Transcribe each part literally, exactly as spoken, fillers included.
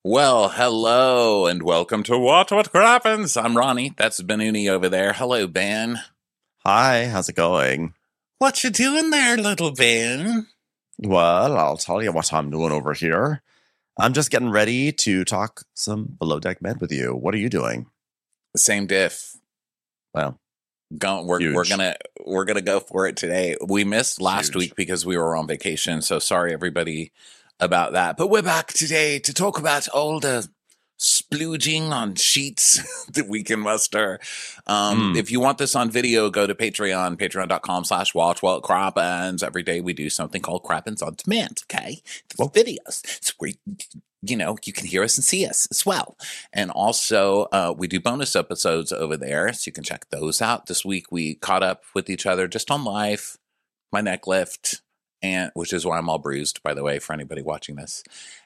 Well, hello and welcome to What What Crappens. I'm Ronnie. That's Benuni over there. Hello, Ben. Hi, how's it going? What you doing there, little Ben? Well, I'll tell you what I'm doing over here. I'm just getting ready to talk some Below Deck Med with you. What are you doing? Same diff. Well, Go, we're huge. we're gonna we're gonna go for it today. We missed last Huge. week because we were on vacation, so sorry everybody about that. But we're back today to talk about all the splooging on sheets that we can muster. Um, Mm. If you want this on video, go to Patreon, patreon.com slash watch what crappens. Every day we do something called Crappens on Demand, okay? It's videos. It's where, you know, you can hear us and see us as well. And also, uh, we do bonus episodes over there, so you can check those out. This week we caught up with each other just on live, my neck lift, and which is why I'm all bruised, by the way, for anybody watching this.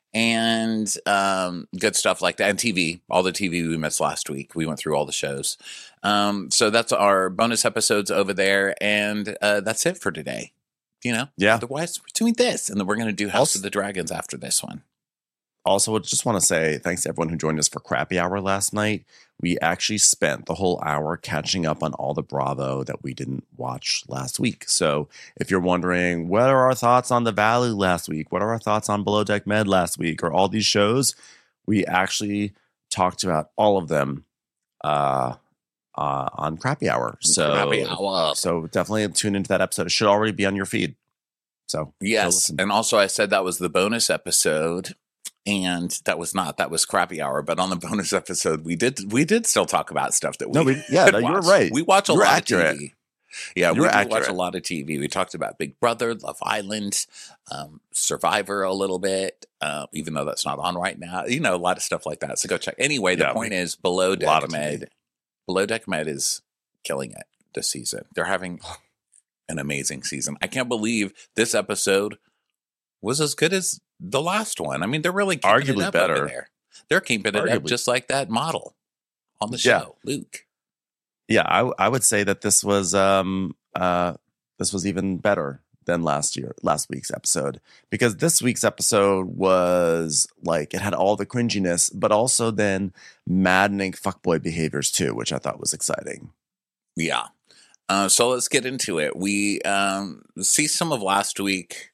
And um, good stuff like that. And T V, all the T V we missed last week. We went through all the shows. Um, so that's our bonus episodes over there. And uh, that's it for today. You know? Yeah. Otherwise, we're doing this. And then we're going to do House Also- of the Dragons after this one. Also, I just want to say thanks to everyone who joined us for Crappy Hour last night. We actually spent the whole hour catching up on all the Bravo that we didn't watch last week. So if you're wondering, what are our thoughts on The Valley last week? What are our thoughts on Below Deck Med last week? Or all these shows? We actually talked about all of them uh, uh, on Crappy Hour. So, Crappy Hour. so definitely tune into that episode. It should already be on your feed. So go Yes. listen. And also, I said that was the bonus episode. And that was not, that was Crappy Hour. But on the bonus episode, we did we did still talk about stuff that we No, we, yeah, no, you were watched. right. We watch a You were lot accurate. of T V. Yeah, You we were do watch accurate. a lot of T V. We talked about Big Brother, Love Island, um, Survivor a little bit, uh, even though that's not on right now. You know, a lot of stuff like that. So go check. Anyway, the Yeah, point is Below lot Deck of T V. Med. Below Deck Med is killing it this season. They're having an amazing season. I can't believe this episode was as good as the last one. I mean, they're really keeping Arguably it up better. over there. They're keeping it up Arguably. just like that model on the Yeah. show, Luke. Yeah, I I would say that this was um uh this was even better than last year last week's episode, because this week's episode was like it had all the cringiness, but also then maddening fuckboy behaviors too, which I thought was exciting. Yeah. Uh, so let's get into it. We um, see some of last week,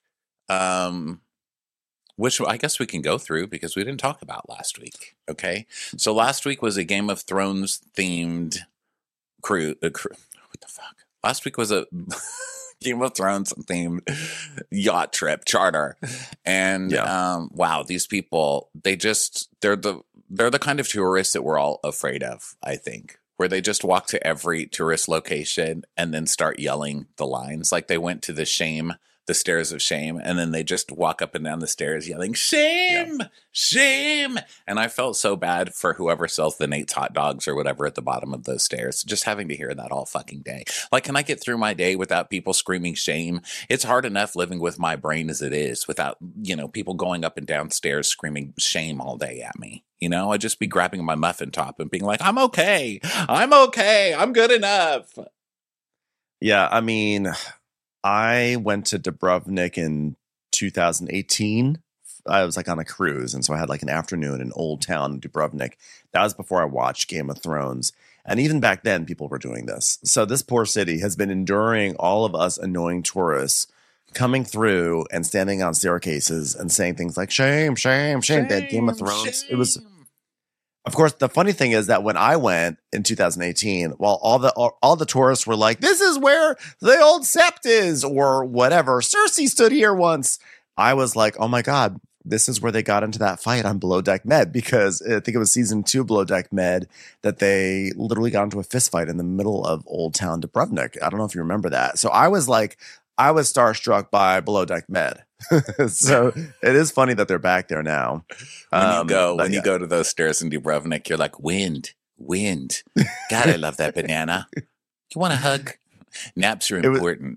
um, which I guess we can go through because we didn't talk about last week. Okay. So last week was a Game of Thrones themed crew. Uh, crew what the fuck? Last week was a Game of Thrones themed yacht trip charter. And Yeah. um, wow, these people, they just, they're the, they're the kind of tourists that we're all afraid of, I think. Where they just walk to every tourist location and then start yelling the lines. Like they went to the shame, the stairs of shame, and then they just walk up and down the stairs yelling, shame, yeah. shame. And I felt so bad for whoever sells the Nate's hot dogs or whatever at the bottom of those stairs, just having to hear that all fucking day. Like, can I get through my day without people screaming shame? It's hard enough living with my brain as it is without, you know, people going up and down stairs screaming shame all day at me. You know, I'd just be grabbing my muffin top and being like, I'm okay. I'm okay. I'm good enough. Yeah, I mean, I went to Dubrovnik in two thousand eighteen. I was like on a cruise, and so I had like an afternoon in Old Town Dubrovnik. That was before I watched Game of Thrones. And even back then, people were doing this. So this poor city has been enduring all of us annoying tourists coming through and standing on staircases and saying things like shame, shame, shame. That Game of Thrones. Shame. It was, of course, the funny thing is that when I went in two thousand eighteen, while all the all, all the tourists were like, "This is where the old sept is," or whatever, Cersei stood here once, I was like, "Oh my god, this is where they got into that fight on Below Deck Med," because I think it was season two Below Deck Med that they literally got into a fist fight in the middle of Old Town Dubrovnik. I don't know if you remember that. So I was like, I was starstruck by Below Deck Med. So it is funny that they're back there now. When Um, you go, but when yeah. you go to those stairs in Dubrovnik, you're like, wind, wind. God, I love that banana. You want a hug? Naps are It was- important.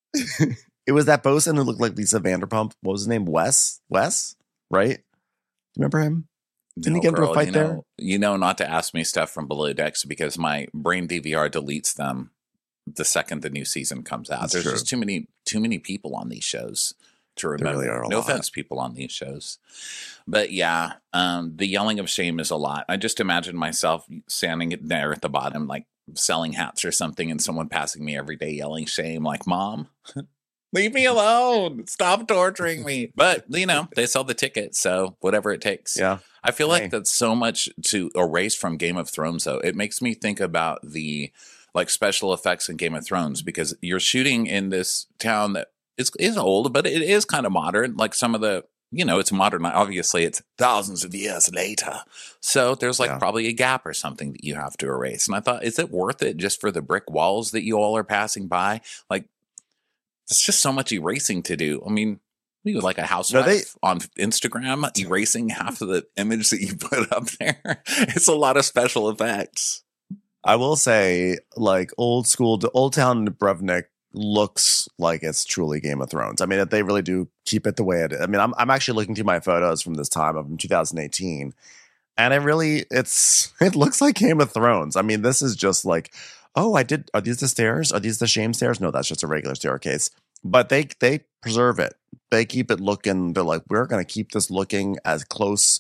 It was that bosun who looked like Lisa Vanderpump. What was his name? Wes? Wes? Right? Remember him? Didn't he get into a fight you there? know, You know not to ask me stuff from Below Decks because my brain D V R deletes them the second the new season comes out. That's There's true. just too many too many people on these shows. to remember. really are a No lot. offense, people on these shows. But yeah, um, the yelling of shame is a lot. I just imagine myself standing there at the bottom, like selling hats or something, and someone passing me every day yelling shame, like, Mom, leave me alone. Stop torturing me. But, you know, they sell the ticket, so whatever it takes. Yeah. I feel Hey. like that's so much to erase from Game of Thrones, though. It makes me think about the like special effects in Game of Thrones, because you're shooting in this town that is, is old, but it is kind of modern. Like some of the, you know, it's modern. Obviously, it's thousands of years later. So there's like Yeah. probably a gap or something that you have to erase. And I thought, is it worth it just for the brick walls that you all are passing by? Like, it's just so much erasing to do. I mean, we would like a housewife No, they- on Instagram erasing half of the image that you put up there. It's a lot of special effects. I will say, like, old school, the Old Town Dubrovnik looks like it's truly Game of Thrones. I mean, they really do keep it the way it is. I mean, I'm I'm actually looking through my photos from this time of two thousand eighteen, and it really it's it looks like Game of Thrones. I mean, this is just like, oh, I did. Are these the stairs? Are these the shame stairs? No, that's just a regular staircase. But they they preserve it. They keep it looking. They're like, we're going to keep this looking as close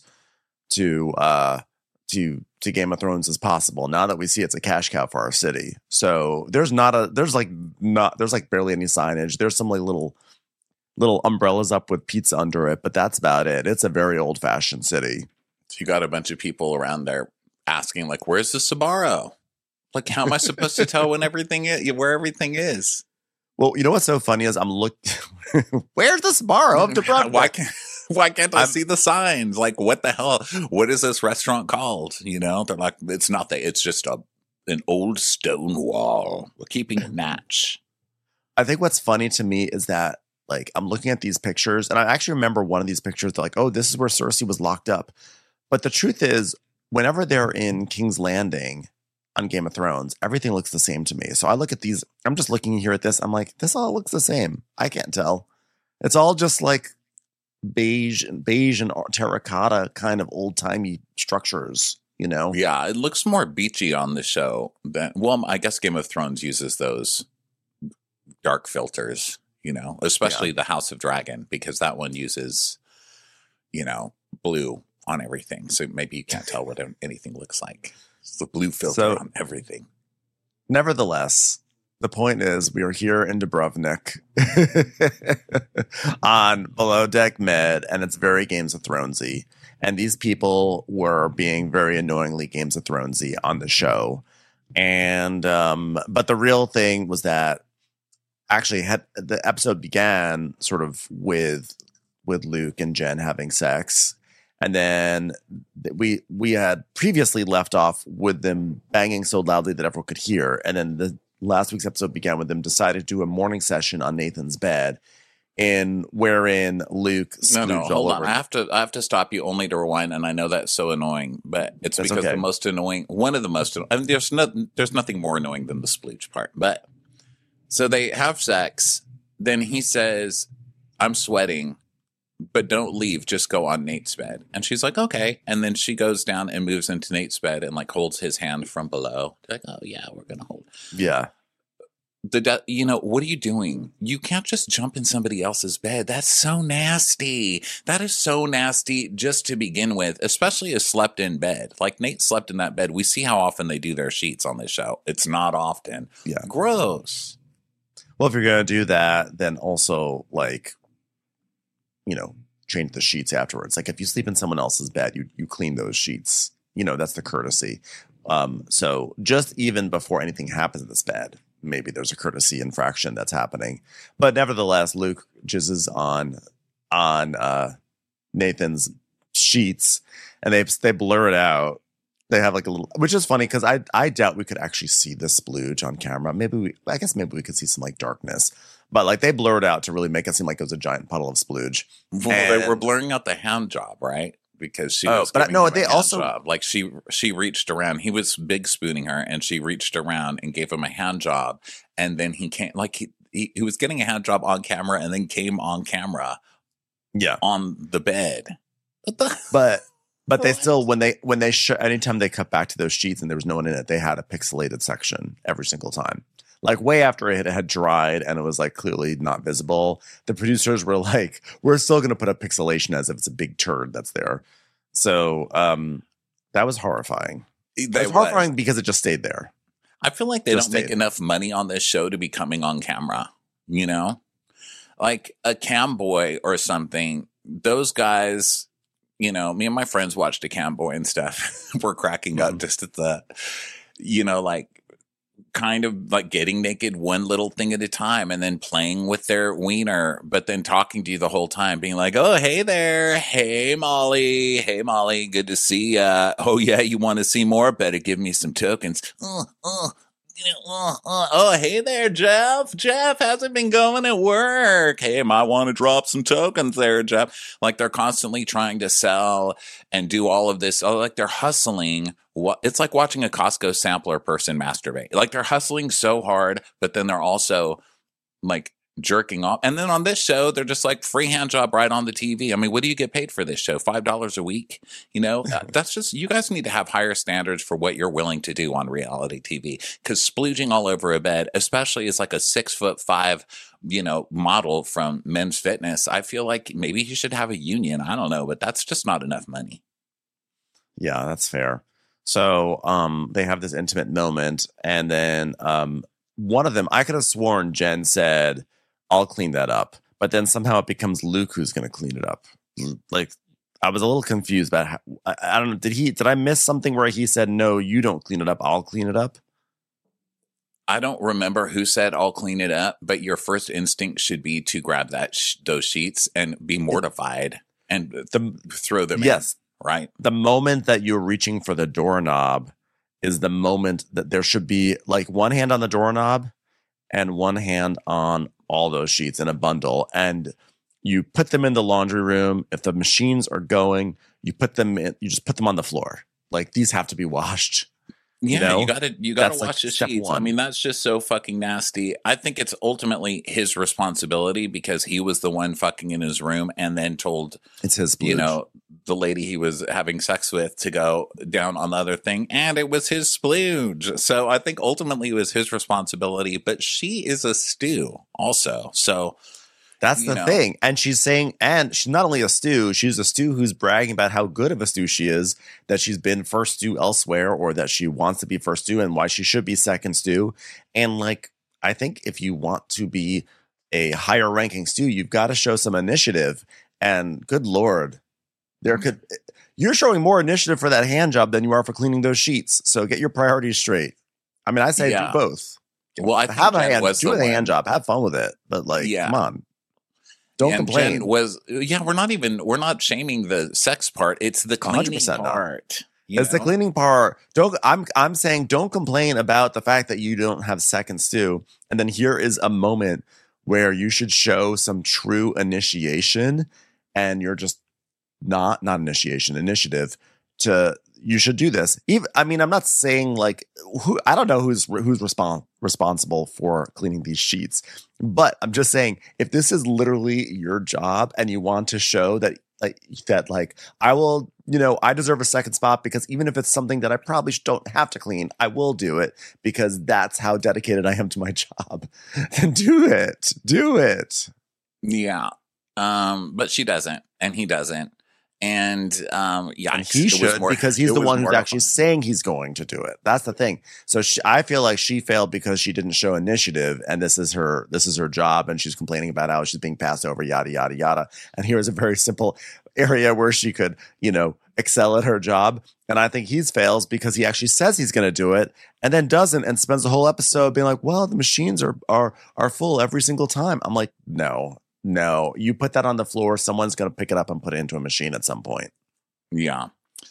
to uh to to Game of Thrones as possible. Now that we see it's a cash cow for our city, so there's not a there's like not there's like barely any signage. There's some like little little umbrellas up with pizza under it, but that's about it. It's a very old fashioned city. So you got a bunch of people around there asking, like, "Where's the Sbarro? Like, how am I supposed to tell when everything is where everything is?" Well, you know what's so funny is I'm look. Where's the Sbarro of Dubrovnik? Why can't Why can't I I'm- see the signs? Like, what the hell? What is this restaurant called? You know, they're like, it's not that. It's just a an old stone wall. We're keeping it natch. I think what's funny to me is that, like, I'm looking at these pictures, and I actually remember one of these pictures. They're like, oh, this is where Cersei was locked up. But the truth is, whenever they're in King's Landing on Game of Thrones, everything looks the same to me. So I look at these, I'm just looking here at this. I'm like, this all looks the same. I can't tell. It's all just like beige and beige and terracotta kind of old timey structures, you know? Yeah, it looks more beachy on the show than. Well, I guess Game of Thrones uses those dark filters. You know, especially the House of Dragon, because that one uses, you know, blue on everything. So maybe you can't tell what anything looks like. It's the blue filter So- on everything. Nevertheless, the point is we are here in Dubrovnik on Below Deck Med, and it's very Games of Thronesy. And these people were being very annoyingly Games of Thronesy on the show. And um, but the real thing was that actually had the episode began sort of with with Luke and Jen having sex. And then we we had previously left off with them banging so loudly that everyone could hear. And then the last week's episode began with them decided to do a morning session on Nathan's bed, in wherein Luke No, no, splooged all hold on. over- I have to, I have to stop you only to rewind, and I know that's so annoying, but it's That's because okay. the most annoying, one of the most, I mean, there's no, there's nothing more annoying than the splooge part. But so they have sex. Then he says, "I'm sweating, but don't leave. Just go on Nate's bed." And she's like, "Okay." And then she goes down and moves into Nate's bed and like holds his hand from below. They're like, "Oh yeah, we're gonna hold." Yeah. The de- you know, what are you doing? You can't just jump in somebody else's bed. That's so nasty. That is so nasty just to begin with, especially a slept in bed. Like Nate slept in that bed. We see how often they do their sheets on this show. It's not often. Yeah. Gross. Well, if you're going to do that, then also, like, you know, change the sheets afterwards. Like, if you sleep in someone else's bed, you you clean those sheets. You know, that's the courtesy. Um, so just even before anything happens in this bed, maybe there's a courtesy infraction that's happening. But nevertheless, Luke jizzes on on uh, Nathan's sheets, and they they blur it out. They have like a little, which is funny because I I doubt we could actually see the splooge on camera. Maybe we, I guess maybe we could see some like darkness, but like they blurred out to really make it seem like it was a giant puddle of splooge. Well, they And- were blurring out the hand job, right? Because she Oh, was but giving no, him a they hand also- job. Like she she reached around. He was big spooning her, and she reached around and gave him a hand job. And then he came like he he, he was getting a hand job on camera, and then came on camera Yeah, on the bed. What the? but but they What? still when they when they sh- anytime they cut back to those sheets and there was no one in it, they had a pixelated section every single time. like way after it had dried and it was like clearly not visible. The producers were like, we're still going to put up pixelation as if it's a big turd that's there. So um, that was horrifying. It was horrifying because it just stayed there. I feel like they just don't make enough money on this show to be coming on camera, you know? Like a cam boy or something, those guys, you know, me and my friends watched a cam boy and stuff. We're cracking up mm. just at the, you know, like kind of like getting naked one little thing at a time and then playing with their wiener, but then talking to you the whole time, being like, oh, hey there. Hey, Molly. Hey, Molly. Good to see ya. Oh, yeah. You want to see more? Better give me some tokens. Uh, uh, uh, uh. Oh, hey there, Jeff. Jeff, how's it been going at work? Hey, might want to drop some tokens there, Jeff. Like they're constantly trying to sell and do all of this. Oh, like they're hustling. What it's like watching a Costco sampler person masturbate. Like they're hustling so hard, but then they're also like jerking off. And then on this show, they're just like free hand job right on the T V. I mean, what do you get paid for this show? Five dollars a week? You know, that's just, you guys need to have higher standards for what you're willing to do on reality T V. Because splooging all over a bed, especially as like a six foot five, you know, model from Men's Fitness, I feel like maybe you should have a union. I don't know, but that's just not enough money. Yeah, that's fair. So um, they have this intimate moment, and then um, one of them, I could have sworn Jen said, I'll clean that up. But then somehow it becomes Luke who's going to clean it up. Like, I was a little confused about how, I, I don't know, did he, did I miss something where he said, no, you don't clean it up, I'll clean it up? I don't remember who said I'll clean it up, but your first instinct should be to grab that sh- those sheets and be mortified and the, throw them yes. in. Right. The moment that you're reaching for the doorknob is the moment that there should be like one hand on the doorknob and one hand on all those sheets in a bundle. And you put them in the laundry room. If the machines are going, you put them in, you just put them on the floor. Like these have to be washed. Yeah, you know? you gotta you gotta That's watch like the step sheets. one. I mean, that's just so fucking nasty. I think it's ultimately his responsibility because he was the one fucking in his room and then told It's his splooge. you know, the lady he was having sex with to go down on the other thing, and it was his splooge. So I think ultimately it was his responsibility, but she is a stew also. So that's you the know. thing. And she's saying, and she's not only a stew, she's a stew who's bragging about how good of a stew she is, that she's been first stew elsewhere, or that she wants to be first stew and why she should be second stew. And like, I think if you want to be a higher ranking stew, you've got to show some initiative. And good Lord, there could, you're showing more initiative for that hand job than you are for cleaning those sheets. So get your priorities straight. I mean, I say Yeah. do both. Well, I think have a Jen hand, was do the a one. hand job, have fun with it. But like, Yeah. come on. Don't and complain. Jen was yeah, we're not even we're not shaming the sex part. It's the one hundred cleaning percent not. part. you It's the know? cleaning part. Don't I'm I'm saying don't complain about the fact that you don't have second stew. And then here is a moment where you should show some true initiation, and you're just not not initiation, initiative to you should do this. Even I mean, I'm not saying like who I don't know who's who's respon- responsible for cleaning these sheets, but I'm just saying if this is literally your job and you want to show that like that like I will, you know, I deserve a second spot because even if it's something that I probably don't have to clean, I will do it because that's how dedicated I am to my job. Then do it. Do it. Yeah. Um, but she doesn't, and he doesn't. And um, yeah, And he it was should more- because he's it the was one who's mortifying. actually saying he's going to do it. That's the thing. So she, I feel like she failed because she didn't show initiative, and this is her this is her job, and she's complaining about how she's being passed over, yada yada yada. And here's a very simple area where she could, you know, excel at her job. And I think he's fails because he actually says he's going to do it and then doesn't, and spends the whole episode being like, "Well, the machines are are are full every single time." I'm like, no. No, you put that on the floor, someone's going to pick it up and put it into a machine at some point. Yeah.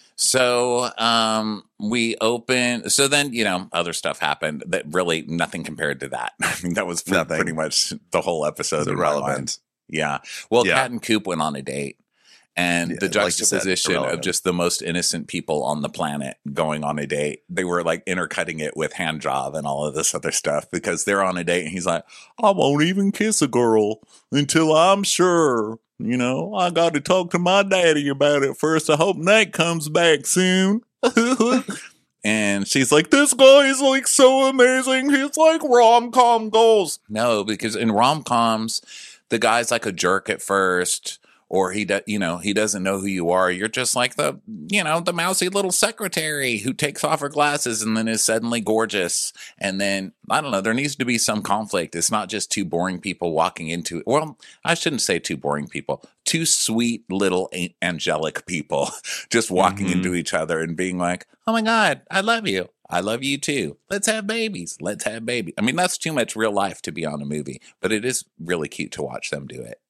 So um, we open. So then, you know, other stuff happened that really nothing compared to that. I mean, that was pre- Nothing. pretty much the whole episode. It's in my mind. irrelevant. Yeah. Well, Yeah. Kat and Coop went on a date. And Yeah, the like you said, juxtaposition of irrelevant. just the most innocent people on the planet going on a date, they were like intercutting it with hand job and all of this other stuff because they're on a date and he's like, I won't even kiss a girl until I'm sure. You know, I got to talk to my daddy about it first. I hope Nate comes back soon. And she's like, this guy is like so amazing. He's like rom-com goals. No, because in rom-coms, the guy's like a jerk at first, or he does, you know, he doesn't know who you are. You're just like the, you know, the mousy little secretary who takes off her glasses and then is suddenly gorgeous. And then, I don't know, there needs to be some conflict. It's not just two boring people walking into it. Well, I shouldn't say two boring people, two sweet little angelic people just walking mm-hmm. into each other and being like, oh my God, I love you. I love you too. Let's have babies. Let's have babies. I mean, that's too much real life to be on a movie, but it is really cute to watch them do it.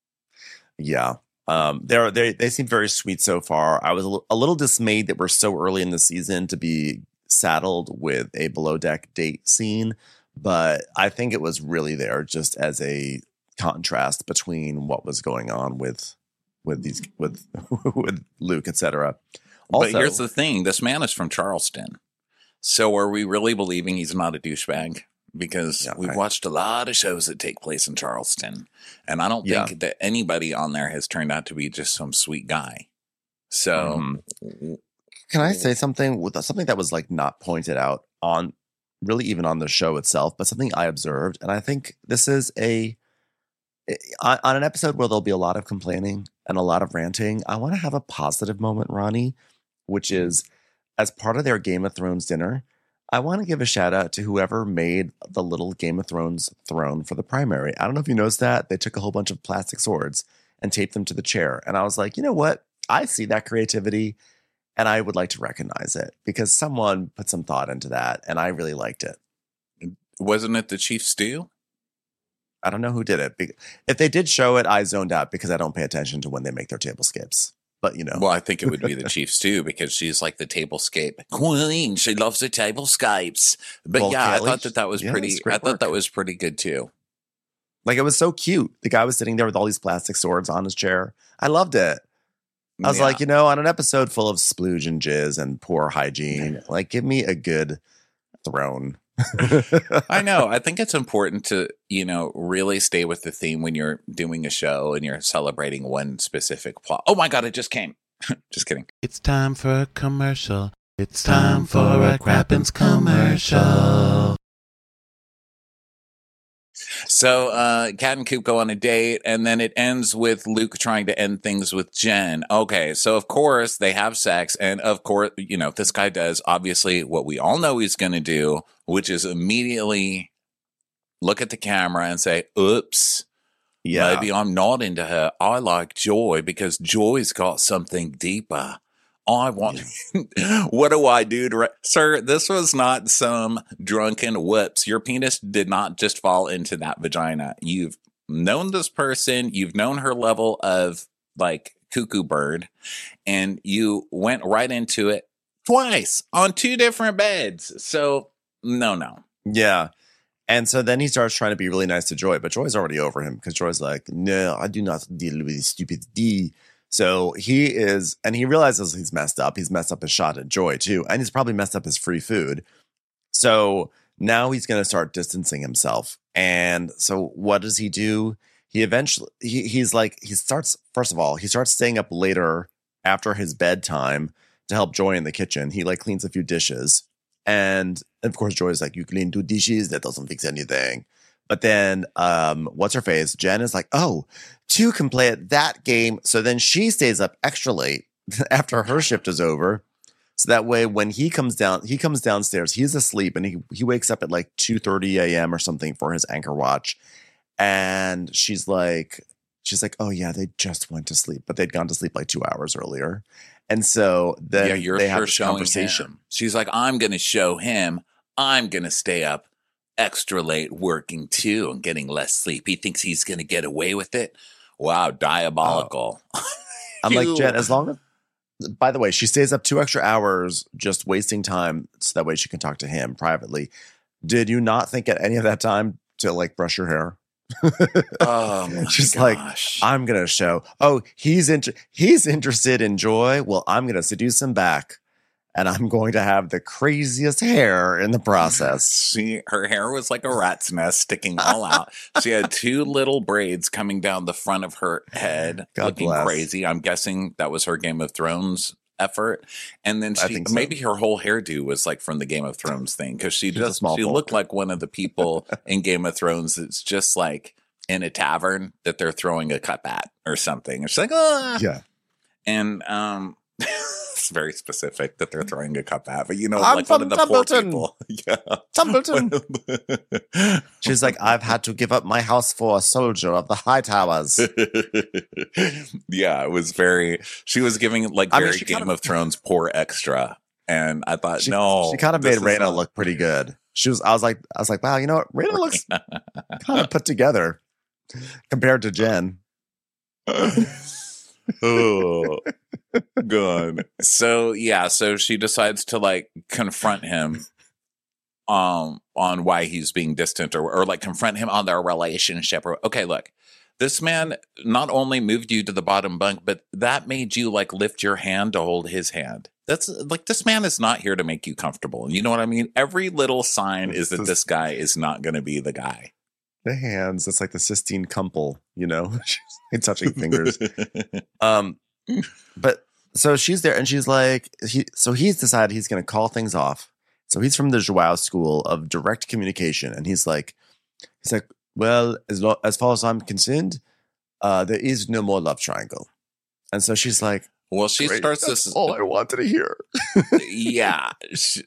Yeah. Um, they're, they they seem very sweet so far. I was a, l- a little dismayed that we're so early in the season to be saddled with a below deck date scene, but I think it was really there just as a contrast between what was going on with with these with with Luke, et cetera. But here's the thing: this man is from Charleston, so are we really believing he's not a douchebag? Because yeah, we've right. watched a lot of shows that take place in Charleston, and I don't think yeah. that anybody on there has turned out to be just some sweet guy. So, mm-hmm. Can I say something with something that was like not pointed out on really even on the show itself, but something I observed, and I think this is a on an episode where there'll be a lot of complaining and a lot of ranting. I want to have a positive moment, Ronnie, which is as part of their Game of Thrones dinner. I want to give a shout out to whoever made the little Game of Thrones throne for the primary. I don't know if you noticed that. They took a whole bunch of plastic swords and taped them to the chair. And I was like, you know what? I see that creativity and I would like to recognize it because someone put some thought into that and I really liked it. Wasn't it the Chief Stew? I don't know who did it. If they did show it, I zoned out because I don't pay attention to when they make their table skips. But, you know. Well, I think it would be the Chief Stew because she's like the tablescape queen. She loves the tablescapes. But well, yeah, Kelly, I thought that that was yeah, pretty, I thought work. that was pretty good too. Like it was so cute. The guy was sitting there with all these plastic swords on his chair. I loved it. I was yeah. like, you know, on an episode full of splooge and jizz and poor hygiene, like give me a good throne. I know. I think it's important to, you know, really stay with the theme when you're doing a show and you're celebrating one specific plot. Oh my God, it just came. Just kidding. It's time for a commercial. It's time for a Crappens commercial. So uh, Kat and Coop go on a date, and then it ends with Luke trying to end things with Jen. Okay, so of course they have sex, and of course, you know, this guy does obviously what we all know he's going to do, which is immediately look at the camera and say, oops, yeah. maybe I'm not into her. I like Joy because Joy's got something deeper. I want, what do I do to, re- sir, this was not some drunken whoops. Your penis did not just fall into that vagina. You've known this person, you've known her level of like cuckoo bird, and you went right into it twice on two different beds. So, no, no. Yeah. And so then he starts trying to be really nice to Joy, but Joy's already over him because Joy's like, no, I do not deal with this stupid D. So he is, and he realizes he's messed up. He's messed up his shot at Joy too. And he's probably messed up his free food. So now he's going to start distancing himself. And so what does he do? He eventually, he, he's like, he starts, first of all, he starts staying up later after his bedtime to help Joy in the kitchen. He like cleans a few dishes. And of course, Joy's like, you clean two dishes? That doesn't fix anything. But then, um, what's her face? Jen is like, oh, two can play at that game. So then she stays up extra late after her shift is over. So that way, when he comes down, he comes downstairs, he's asleep and he, he wakes up at like two thirty a.m. or something for his anchor watch. And she's like, she's like, oh yeah, they just went to sleep, but they'd gone to sleep like two hours earlier. And so then yeah, you're they sure have this showing conversation. Him. She's like, I'm going to show him. I'm going to stay up extra late working too and getting less sleep. He thinks he's going to get away with it. Wow, diabolical. Oh. I'm like, Jen, as long as, by the way, she stays up two extra hours just wasting time so that way she can talk to him privately. Did you not think at any of that time to like brush your hair? Oh my She's gosh. like, I'm gonna show. Oh, he's inter- he's interested in Joy. Well, I'm gonna seduce him back, and I'm going to have the craziest hair in the process. She, her hair was like a rat's nest sticking all out. She had two little braids coming down the front of her head, God looking bless. crazy. I'm guessing that was her Game of Thrones effort. And then I she think so. maybe her whole hairdo was like from the Game of Thrones thing, because she She's a just small she folk. looked like one of the people in Game of Thrones that's just like in a tavern that they're throwing a cup at or something. And she's like, ah. Yeah. And um it's very specific that they're throwing a cup at, but you know, I'm like one from of the poor Tumbleton. people. Yeah. Tumbleton. She's like, I've had to give up my house for a soldier of the high towers. Yeah, it was very, she was giving like I mean, very she Game kind of- of Thrones poor extra. And I thought, She, no. she kind of this made is Raina not- look pretty good. She was, I was like, I was like, wow, you know what? Raina looks kind of put together compared to Jen. Oh, God. So yeah, so she decides to like confront him um on why he's being distant, or or like confront him on their relationship. Or okay, look, this man not only moved you to the bottom bunk, but that made you like lift your hand to hold his hand. That's like, this man is not here to make you comfortable. You know what I mean? Every little sign is that this guy is not going to be the guy. The hands, it's like the Sistine Couple, you know, she's like touching fingers. Um, but so she's there and she's like, he, so he's decided he's going to call things off. So he's from the Joao School of Direct Communication. And he's like, he's like, well, as, lo- as far as I'm concerned, uh, there is no more love triangle. And so she's like, Well, she "Great, starts that's this. all I wanted to hear." Yeah. She-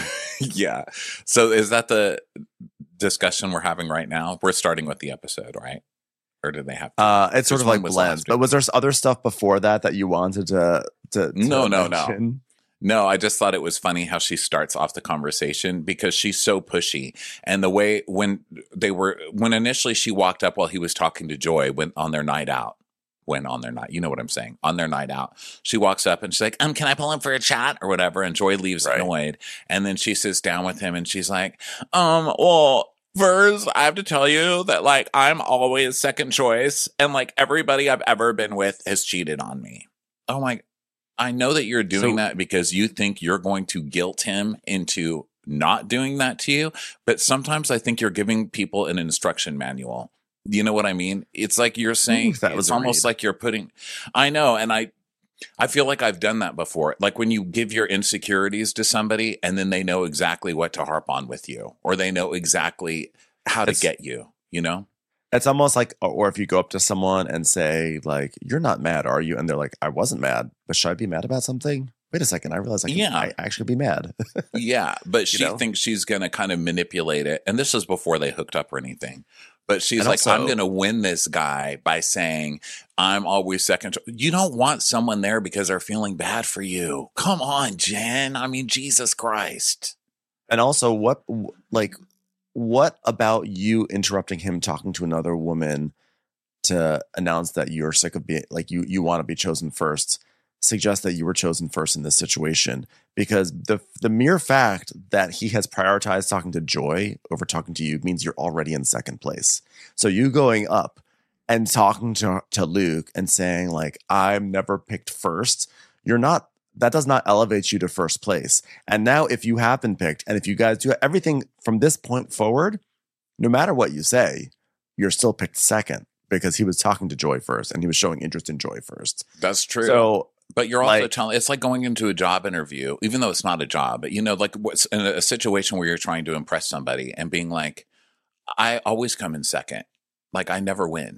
yeah. So is that the discussion we're having right now? We're starting with the episode, right? Or did they have to? Uh, it's sort Which of one like was blends. last But week? was there other stuff before that that you wanted to? to, to No, no, no. mention? No, I just thought it was funny how she starts off the conversation because she's so pushy. And the way when they were, when initially she walked up while he was talking to Joy went on their night out, went on their night, you know what I'm saying? On their night out, she walks up and she's like, um, can I pull him for a chat or whatever? And Joy leaves Right. annoyed. And then she sits down with him and she's like, um, well, Vers, I have to tell you that like, I'm always second choice. And like everybody I've ever been with has cheated on me. I'm like, I know that you're doing So- that because you think you're going to guilt him into not doing that to you. But sometimes I think you're giving people an instruction manual. You know what I mean? It's like you're saying, Ooh, that was it's a almost read. like you're putting, I know. And I, I feel like I've done that before. Like when you give your insecurities to somebody and then they know exactly what to harp on with you, or they know exactly how to It's- get you, you know? It's almost like, or if you go up to someone and say, like, "You're not mad, are you?" And they're like, "I wasn't mad, but should I be mad about something?" Wait a second, I realize I can Yeah. I actually be mad. Yeah, but she know? thinks she's going to kind of manipulate it. And this is before they hooked up or anything. But she's And like, also- I'm going to win this guy by saying, I'm always second. cho-" You don't want someone there because they're feeling bad for you. Come on, Jen. I mean, Jesus Christ. And also, what like what about you interrupting him talking to another woman to announce that you're sick of being like you you want to be chosen first? Suggest that you were chosen first in this situation, because the the mere fact that he has prioritized talking to Joy over talking to you means you're already in second place. So you going up and talking to to Luke and saying like, I'm never picked first, you're not. That does not elevate you to first place. And now if you have been picked and if you guys do everything from this point forward, no matter what you say, you're still picked second because he was talking to Joy first and he was showing interest in Joy first. That's true. So But you're also like- telling, it's like going into a job interview, even though it's not a job, but you know, like what's in a, a situation where you're trying to impress somebody and being like, I always come in second. Like I never win.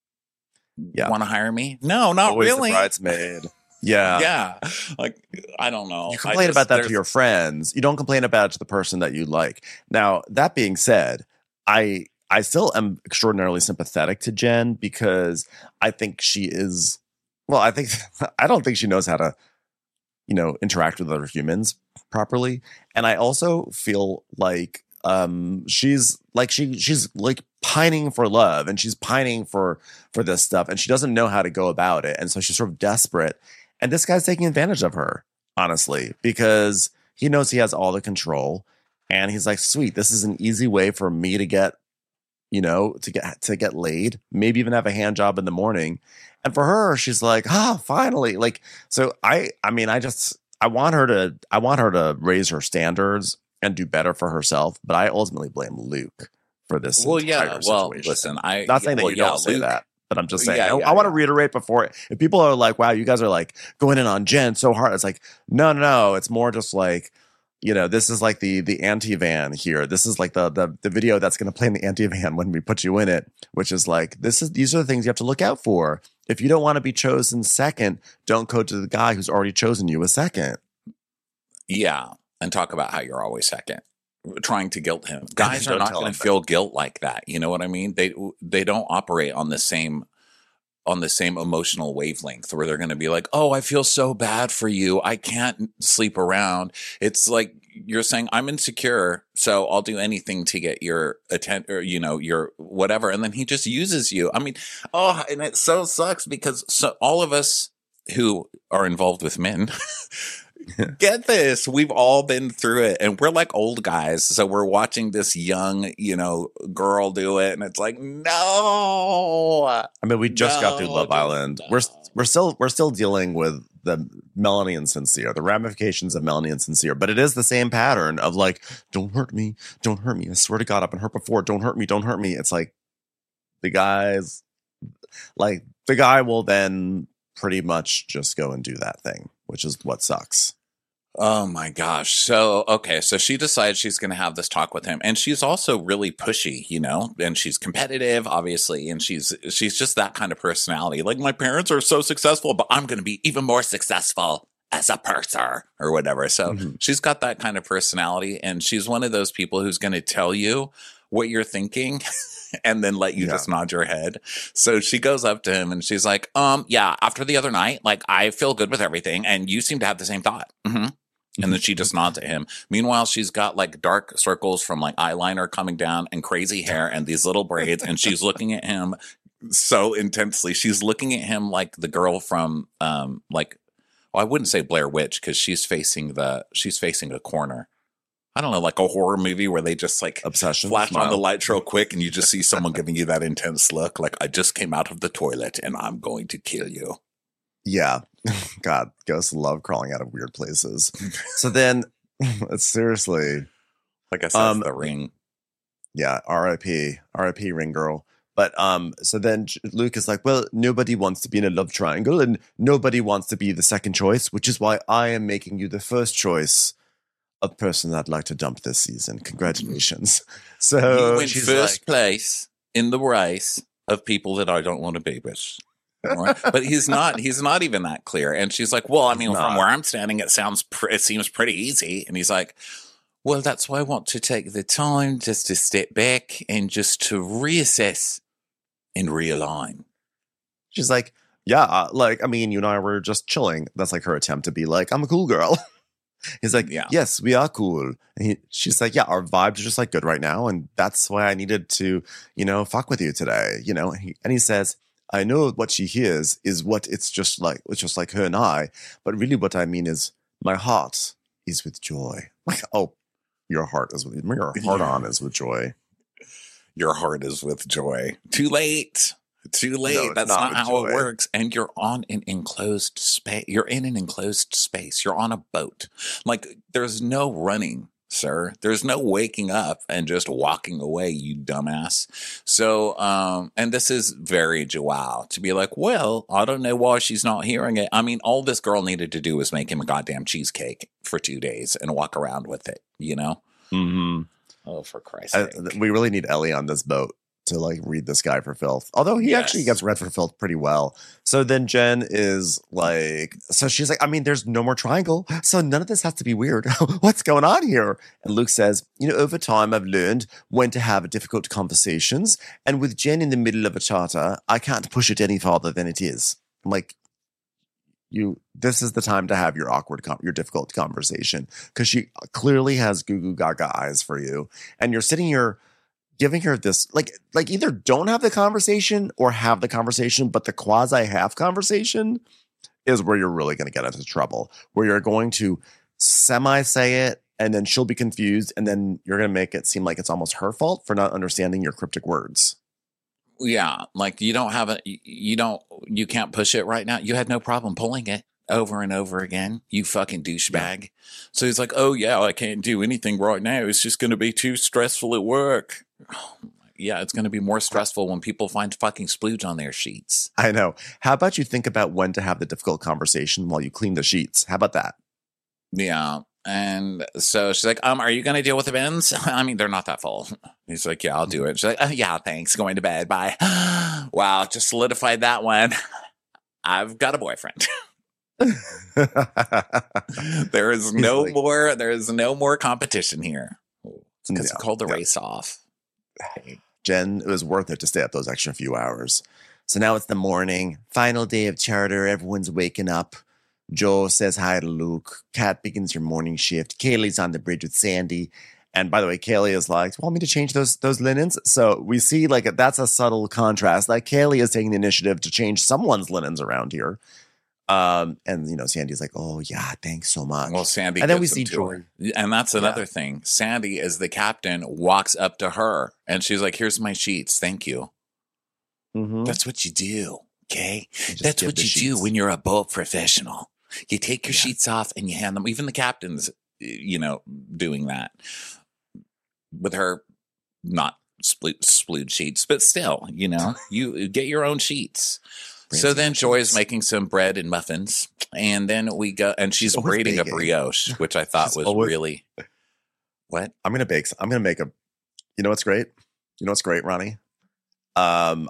Yeah. Want to hire me? No, not always really. the bridesmaid. Yeah. Yeah. Like, I don't know. You I complain just- about that to there's- your friends. You don't complain about it to the person that you like. Now, that being said, I I still am extraordinarily sympathetic to Jen because I think she is well, I think I don't think she knows how to, you know, interact with other humans properly. And I also feel like um she's like she she's like pining for love and she's pining for for this stuff and she doesn't know how to go about it. And so she's sort of desperate. And this guy's taking advantage of her, honestly, because he knows he has all the control. And he's like, sweet, this is an easy way for me to get, you know, to get to get laid, maybe even have a hand job in the morning. And for her, she's like, ah, finally. Like, so I I mean, I just I want her to I want her to raise her standards and do better for herself. But I ultimately blame Luke for this. Well, yeah. entire Well, situation. listen, I Not saying that well, you don't yeah, say Luke, that. But I'm just saying, Yeah, I, yeah, I want to yeah. reiterate before, if people are like, wow, you guys are like going in on Jen so hard. It's like, no, no, no. It's more just like, you know, this is like the the anti-van here. This is like the the, the video that's going to play in the anti-van when we put you in it, which is like, this is these are the things you have to look out for. If you don't want to be chosen second, don't go to the guy who's already chosen you a second. Yeah. And talk about how you're always second. Trying to guilt him. Guys are Don't not tell going him to that. feel guilt like that. You know what I mean? They they don't operate on the same on the same emotional wavelength where they're going to be like, "Oh, I feel so bad for you. I can't sleep around." It's like you're saying, "I'm insecure, so I'll do anything to get your attention, or you know, your whatever." And then he just uses you. I mean, oh, and it so sucks because so all of us who are involved with men get this. We've all been through it, and we're like old guys, so we're watching this young, you know, girl do it, and it's like, no. I mean, we just got through No, Love just Island. no. We're we're still we're still dealing with the Melanie and Sincere, the ramifications of Melanie and Sincere. But it is the same pattern of like, don't hurt me, don't hurt me. I swear to God, I've been hurt before. Don't hurt me, don't hurt me. It's like the guys, like the guy will then pretty much just go and do that thing, which is what sucks. Oh my gosh. So, okay. So she decides she's going to have this talk with him, and she's also really pushy, you know, and she's competitive, obviously. And she's, she's just that kind of personality. Like, my parents are so successful, but I'm going to be even more successful as a purser or whatever. So Mhm. she's got that kind of personality, and she's one of those people who's going to tell you what you're thinking and then let you Yeah. just nod your head. So she goes up to him and she's like, um, yeah, after the other night, like, I feel good with everything, and you seem to have the same thought. Mm-hmm. And then she just nods at him. Meanwhile, she's got like dark circles from like eyeliner coming down and crazy hair and these little braids. And she's looking at him so intensely. She's looking at him like the girl from, um, like, well, I wouldn't say Blair Witch because she's facing the, she's facing a corner. I don't know, like a horror movie where they just like Obsession. flash on the Smile. lights real quick and you just see someone giving you that intense look. Like, I just came out of the toilet and I'm going to kill you. Yeah. God, ghosts love crawling out of weird places. So then, it's seriously, Like I said, Um, the ring. yeah, R I P, R I P ring girl. But um, so then J- Luke is like, well, nobody wants to be in a love triangle, and nobody wants to be the second choice, which is why I am making you the first choice of person I'd like to dump this season. Congratulations. So You win she's first like, place in the race of people that I don't want to be with. Right? But he's not. He's not even that clear. And she's like, "Well, I mean, He's from not. where I'm standing, it sounds. Pr- it seems pretty easy." And he's like, "Well, that's why I want to take the time just to step back and just to reassess and realign." she's like, yeah, uh, like, I mean, you and I were just chilling. That's like her attempt to be like, I'm a cool girl. He's like, Yeah. yes, we are cool. And he, she's like, yeah, our vibes are just like good right now. And that's why I needed to, you know, fuck with you today, you know? And he, and he says, I know what she hears is what it's just like, it's just like her and I. But really what I mean is my heart is with joy. Like, oh, your heart is with, your heart Yeah. on is with joy. Your heart is with joy. Too late. Too late. No, it's That's not not, with how joy. it works. And you're on an enclosed space. You're in an enclosed space. You're on a boat. Like, there's no running, sir. There's no waking up and just walking away, you dumbass. So, um, and this is very Joao to be like, well, I don't know why she's not hearing it. I mean, all this girl needed to do was make him a goddamn cheesecake for two days and walk around with it, you know? Mm-hmm. Oh, for Christ's I, sake. we really need Ellie on this boat to like read this guy for filth. Although he Yes. actually gets read for filth pretty well. So then Jen is like, so she's like, I mean, there's no more triangle. So none of this has to be weird. What's going on here? And Luke says, you know, over time I've learned when to have difficult conversations. And with Jen in the middle of a charter, I can't push it any farther than it is. I'm like, you, this is the time to have your awkward, com- your difficult conversation. Because she clearly has goo goo gaga eyes for you. And you're sitting here giving her this, like, like either don't have the conversation or have the conversation, but the quasi half conversation is where you're really going to get into trouble, where you're going to semi say it and then she'll be confused. And then you're going to make it seem like it's almost her fault for not understanding your cryptic words. Yeah, like you don't have a, you don't, you can't push it right now. You had no problem pulling it over and over again, you fucking douchebag. So he's like, oh yeah, I can't do anything right now. It's just going to be too stressful at work. yeah, it's going to be more stressful when people find fucking splooge on their sheets. I know. How about you think about when to have the difficult conversation while you clean the sheets? How about that? Yeah. And so she's like, um, are you going to deal with the bins? I mean, they're not that full. He's like, yeah, I'll do it. She's like, oh, yeah, thanks. Going to bed. Bye. Wow. Just solidified that one. I've got a boyfriend. There is no like, more, there is no more competition here. It's because yeah, you called the yeah. race off. Jen, it was worth it to stay up those extra few hours. So now it's the morning, final day of charter. Everyone's waking up. Joe says hi to Luke. Kat begins her morning shift. Kaylee's on the bridge with Sandy. And by the way, Kaylee is like, want me to change those those linens? So we see like that's a subtle contrast. Like Kaylee is taking the initiative to change someone's linens around here. Um, and you know, Sandy's like, oh yeah, thanks so much. Well, Sandy, and then we gives see them to Joy. her. And that's another Yeah. thing. Sandy, as the captain, walks up to her and she's like, here's my sheets. Thank you. Mhm. That's what you do. Okay. You just That's give what the you sheets. do when you're a boat professional. You take your Yeah. sheets off and you hand them. Even the captain's, you know, doing that with her not split splued sheets, but still, you know, you get your own sheets. So Fancy then Joy is sheets. making some bread and muffins, and then we go, and she's She's always braiding a baking. brioche, which I thought She's was always- really what? I'm gonna bake. I'm gonna make a. You know what's great? You know what's great, Ronnie? Um,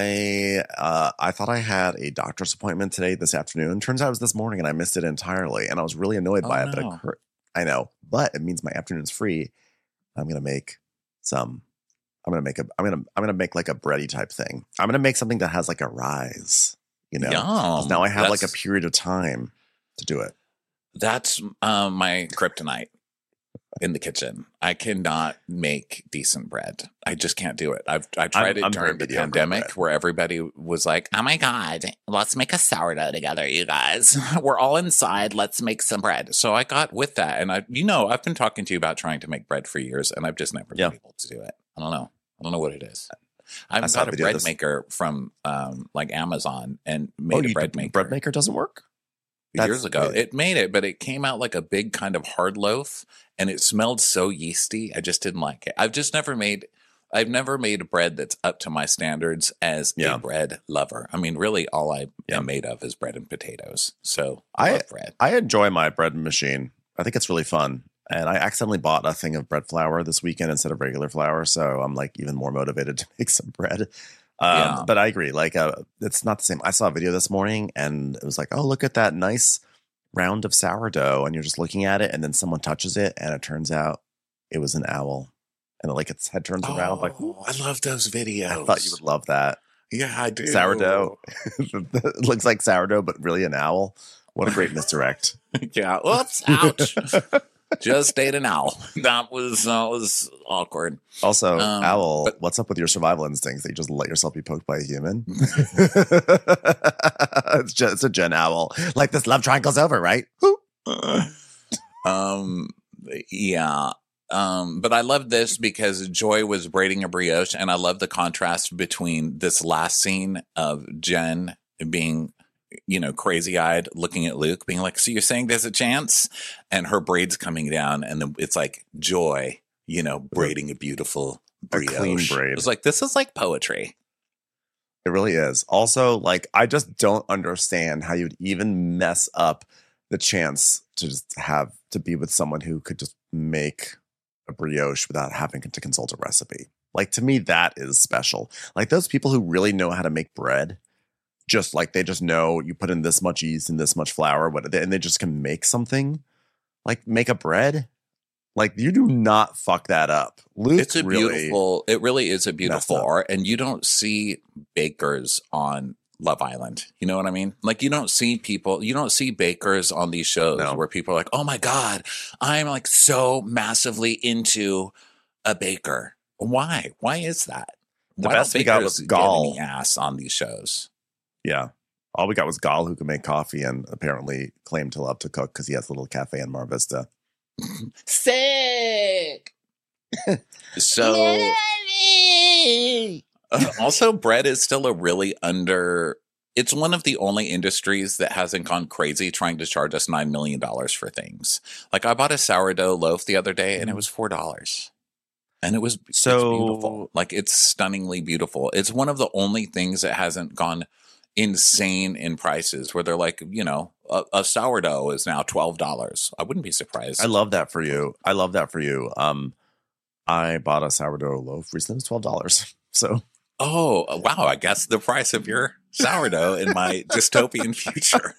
I uh, I thought I had a doctor's appointment today this afternoon. Turns out it was this morning, and I missed it entirely, and I was really annoyed Oh, by it. But no. it hurt. I know, but it means my afternoon's free. I'm gonna make some. I'm gonna make a. I'm gonna. I'm gonna make like a bready type thing. I'm gonna make something that has like a rise. You know, 'Cause Yum. now I have like a That's- period of time to do it. That's um, my kryptonite in the kitchen. I cannot make decent bread. I just can't do it. I've I tried I'm- I'm it very during the mediocre at pandemic bread. where everybody was like, "Oh my god, let's make a sourdough together, you guys. We're all inside. Let's make some bread." So I got with that, and I, you know, I've been talking to you about trying to make bread for years, and I've just never Yeah. been able to do it. I don't know. I don't know what it is. I've I saw got a a video bread this- maker from um, like Amazon and made a you- bread maker bread maker doesn't work. That's years ago. weird. It made it, but it came out like a big kind of hard loaf, and it smelled so yeasty. I just didn't like it. I've just never made. I've never made bread that's up to my standards as Yeah. a bread lover. I mean, really, all I Yeah. am made of is bread and potatoes. So I, I- love bread. I enjoy my bread machine. I think it's really fun. And I accidentally bought a thing of bread flour this weekend instead of regular flour. So I'm like even more motivated to make some bread. Um, Yeah. But I agree. Like, uh, it's not the same. I saw a video this morning and it was like, oh, look at that nice round of sourdough. And you're just looking at it. And then someone touches it. And it turns out it was an owl. And like its head turns around. Like, Oh, I love those videos. I thought you would love that. Yeah, I do. Sourdough. It looks like sourdough, but really an owl. What a great misdirect. Yeah. Oops. Ouch. Just ate an owl. That was that was awkward. Also, Um, Owl, but- what's up with your survival instincts that you just let yourself be poked by a human? it's, just, it's a Gen Owl. Like this love triangle's over, right? Whoop. um yeah um but I love this because Joy was braiding a brioche, and I love the contrast between this last scene of Jen being, you know, crazy-eyed looking at Luke being like, so you're saying there's a chance, and her braids coming down, and then it's like Joy, you know, braiding a beautiful A brioche. clean braid. It's like, this is like poetry. It really is. Also, like, I just don't understand how you'd even mess up the chance to just have to be with someone who could just make a brioche without having to consult a recipe. Like, to me, that is special. Like, those people who really know how to make bread, just like they just know you put in this much yeast and this much flour, what, and they just can make something, like make a bread. Like, you do not fuck that up. Luke It's a really, beautiful, it really is a beautiful up. art. And you don't see bakers on Love Island. You know what I mean? Like, you don't see people, you don't see bakers on these shows No. where people are like, oh my God, I'm like so massively into a baker. Why? Why is that? The Why best don't we got bakers was get Gall. any ass on these shows? Yeah. All we got was Gall, who can make coffee and apparently claimed to love to cook because he has a little cafe in Mar Vista. Sick. So Uh, also, bread is still a really under. It's one of the only industries that hasn't gone crazy trying to charge us nine million dollars for things. Like, I bought a sourdough loaf the other day and it was four dollars. And it was So- it's beautiful. Like, it's stunningly beautiful. It's one of the only things that hasn't gone insane in prices, where they're like, you know, a, a sourdough is now twelve dollars. I wouldn't be surprised. I love that for you. I love that for you. Um, I bought a sourdough loaf recently. It was twelve dollars. So, Oh, wow. I guess the price of your sourdough in my dystopian future.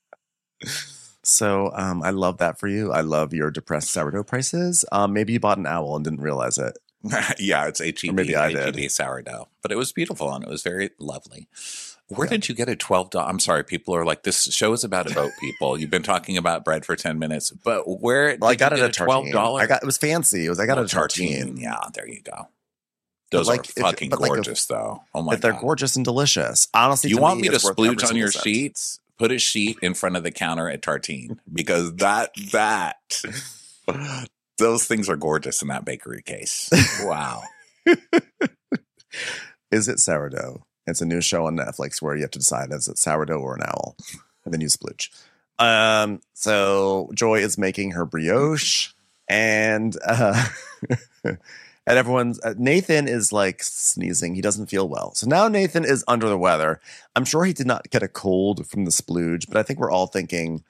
so um, I love that for you. I love your depressed sourdough prices. Um, maybe you bought an owl and didn't realize it. Yeah, it's H E B, Or maybe I H E B did. sourdough. But it was beautiful and it was very lovely. Where Yeah. did you get a twelve dollars? I'm sorry, people are like, this show is about boat people. You've been talking about bread for ten minutes, but where Well, I did got you it get at a twelve Tartine. dollars? I got it was fancy. It was I got it at Tartine. Yeah, there you go. But Those like, are if- fucking but like a- gorgeous, though. Oh my But they're god! gorgeous and delicious. Honestly, You to want me to it's worth every splooge on single your cent. sheets? Put a sheet in front of the counter at Tartine, because that that those things are gorgeous in that bakery case. Wow. Is it sourdough? It's a new show on Netflix where you have to decide is it sourdough or an owl, and then you splooge. Um, so Joy is making her brioche, and uh, and everyone's uh, Nathan is like sneezing. He doesn't feel well, so now Nathan is under the weather. I'm sure he did not get a cold from the splooge, but I think we're all thinking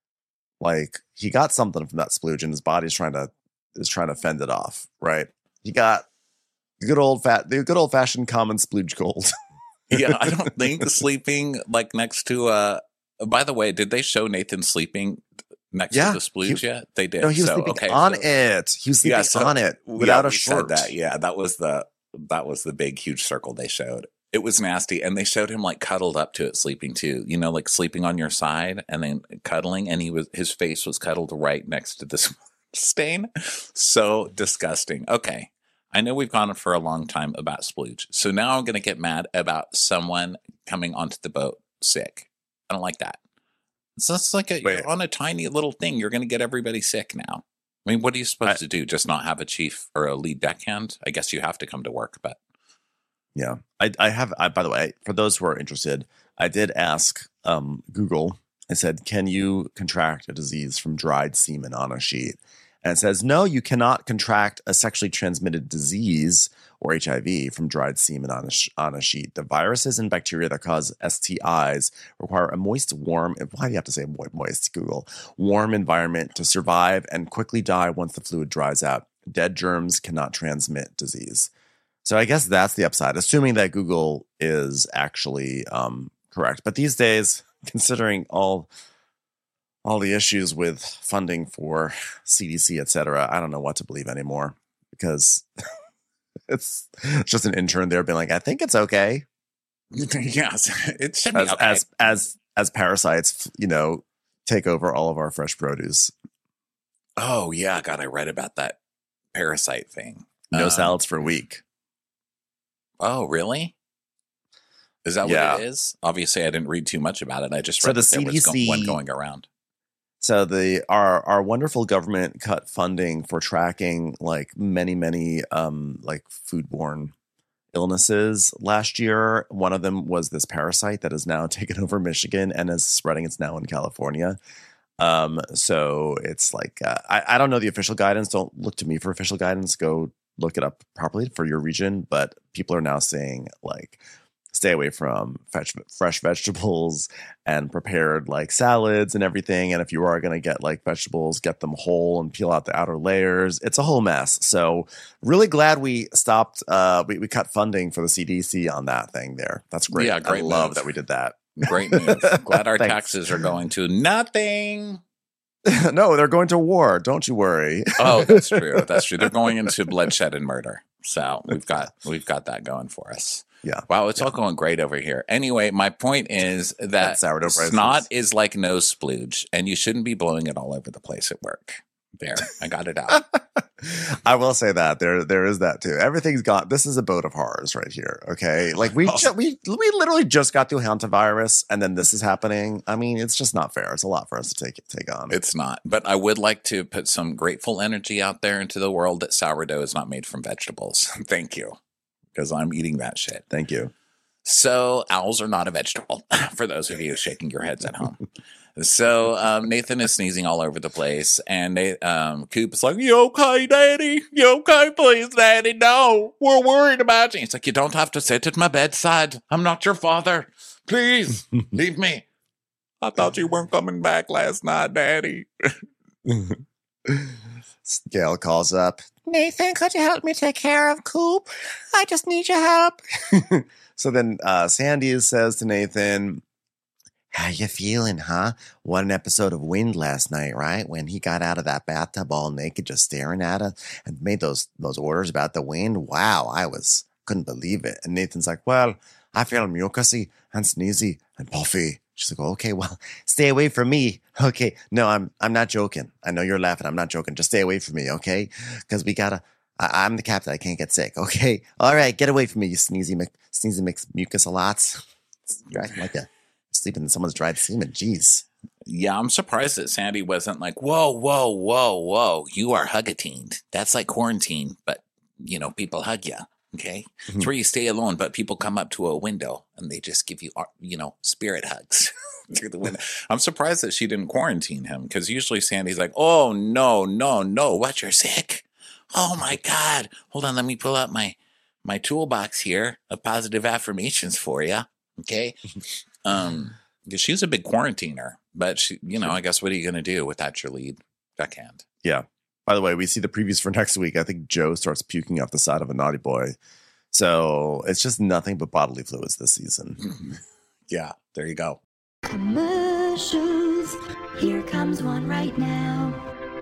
like he got something from that splooge, and his body's trying to is trying to fend it off. Right? He got the good old fat, the good old fashioned common splooge cold. Yeah, I don't think sleeping like next to uh by the way, did they show Nathan sleeping next Yeah, to the splooge he- yet? They did. No, he was So, sleeping okay, on so- it. He was sleeping Yeah, so- on it Yeah, without a we shirt. said that. Yeah, that was the that was the big huge circle they showed. It was nasty, and they showed him like cuddled up to it, sleeping too. You know, like sleeping on your side and then cuddling, and he was his face was cuddled right next to this stain. So disgusting. Okay, I know we've gone for a long time about splooge, so now I'm going to get mad about someone coming onto the boat sick. I don't like that. It's just like a, Wait. you're on a tiny little thing. You're going to get everybody sick now. I mean, what are you supposed I- to do? Just not have a chief or a lead deckhand? I guess you have to come to work, but Yeah, I, I have. I, by the way, for those who are interested, I did ask um, Google. I said, "Can you contract a disease from dried semen on a sheet?" And it says, "No, you cannot contract a sexually transmitted disease or H I V from dried semen on a sh- on a sheet. The viruses and bacteria that cause S T Is require a moist, warm. Why do you have to say mo- moist? Google warm environment to survive and quickly die once the fluid dries out. Dead germs cannot transmit disease." So I guess that's the upside, assuming that Google is actually um, correct. But these days, considering all all the issues with funding for C D C, et cetera, I don't know what to believe anymore, because it's just an intern there being like, I think it's okay. yes, it should be As okay. as as as parasites, you know, take over all of our fresh produce. Oh yeah, God, I read about that parasite thing. No Um, salads for a week. Oh, really? Is that Yeah. what it is? Obviously, I didn't read too much about it. I just So read the that there was go- C D C one going around. So the our our wonderful government cut funding for tracking like many many um like foodborne illnesses last year. One of them was this parasite that has now taken over Michigan and is spreading. It's now in California. Um, so it's like uh, I I don't know the official guidance. Don't look to me for official guidance. Go look it up properly for your region. But people are now saying like, stay away from fresh, fresh vegetables and prepared like salads and everything. And if you are going to get like vegetables, get them whole and peel out the outer layers. It's a whole mess. So really glad we stopped. Uh, we, we cut funding for the C D C on that thing there. That's great. Yeah, great I love move. that we did that. Great move. Glad our Thanks. taxes are going to nothing. No, they're going to war. Don't you worry. Oh, that's true. That's true. They're going into bloodshed and murder. So we've got we've got that going for us. Yeah. Wow, it's all going great over here. Anyway, my point is that That sourdough prices. snot is like nose splooge, and you shouldn't be blowing it all over the place at work. There, I got it out. I will say that there there is that too. Everything's gone. This is a boat of horrors right here. Okay, like we Oh. ju- we we literally just got through hantavirus, and then this is happening. I mean, it's just not fair. It's a lot for us to take take on. It's not. But I would like to put some grateful energy out there into the world that sourdough is not made from vegetables. Thank you. Because I'm eating that shit. Thank you. So owls are not a vegetable, for those of you shaking your heads at home. So um, Nathan is sneezing all over the place, and they, um, Coop is like, "You okay, Daddy? You okay, please, Daddy? No, we're worried about you." He's like, "You don't have to sit at my bedside. I'm not your father. Please leave me. I thought you weren't coming back last night, Daddy." Gail calls up, Nathan, could you help me take care of Coop? I just need your help. So then uh, Sandy says to Nathan, how you feeling, huh? What an episode of Wind last night, right? When he got out of that bathtub all naked, just staring at us and made those those orders about the wind. Wow, I was couldn't believe it. And Nathan's like, well, I feel mucusy and sneezy and puffy. She's like, okay, well, stay away from me. Okay. No, I'm I'm not joking. I know you're laughing. I'm not joking. Just stay away from me, okay? Because we gotta, I, I'm the captain. I can't get sick, okay? All right, get away from me, you sneezy, Mc, sneezy mix mucus a lot. You're acting like a sleeping in someone's dried semen. Jeez. Yeah, I'm surprised that Sandy wasn't like, whoa, whoa, whoa, whoa. You are huggatined. That's like quarantine, but, you know, people hug you. Okay. Mm-hmm. It's where you stay alone, but people come up to a window and they just give you, you know, spirit hugs through the window. I'm surprised that she didn't quarantine him, because usually Sandy's like, oh, no, no, no. What, you're sick? Oh, my God. Hold on. Let me pull out my, my toolbox here of positive affirmations for you. Okay. Um, because she's a big quarantiner, but she, you know, I guess what are you going to do without your lead deckhand? Yeah. By the way, we see the previews for next week. I think Joe starts puking off the side of a naughty boy. So it's just nothing but bodily fluids this season. Yeah, there you go. Commercials. Here comes one right now.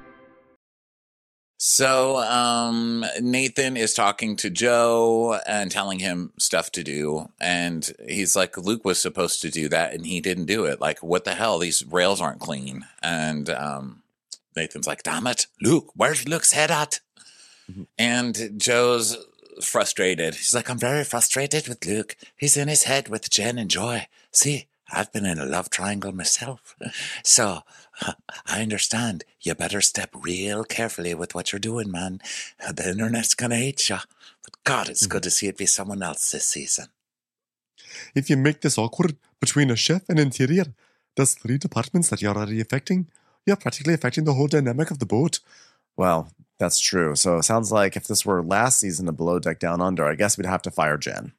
So um, Nathan is talking to Joe and telling him stuff to do. And he's like, Luke was supposed to do that and he didn't do it. Like, what the hell? These rails aren't clean. And um, Nathan's like, damn it, Luke, where's Luke's head at? Mm-hmm. And Joe's frustrated. He's like, I'm very frustrated with Luke. He's in his head with Jen and Joy. See, I've been in a love triangle myself. So I understand. You better step real carefully with what you're doing, man. The internet's going to hate you. But God, it's mm-hmm. good to see it be someone else this season. If you make this awkward between a chef and interior, there's three departments that you're already affecting. You're practically affecting the whole dynamic of the boat. Well, that's true. So it sounds like if this were last season of Below Deck Down Under, I guess we'd have to fire Jen.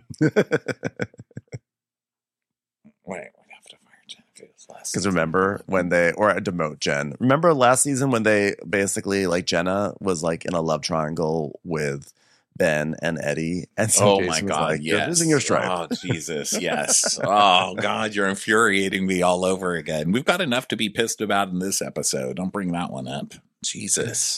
Wait, we'd have to fire Jen if it was last Because remember when they, or demote Jen. Remember last season when they basically, like Jenna was like in a love triangle with Ben and Eddie. And so oh Jason my was God, like, yes. You're losing your stripe. Oh, Jesus, yes. Oh, God, you're infuriating me all over again. We've got enough to be pissed about in this episode. Don't bring that one up. Jesus.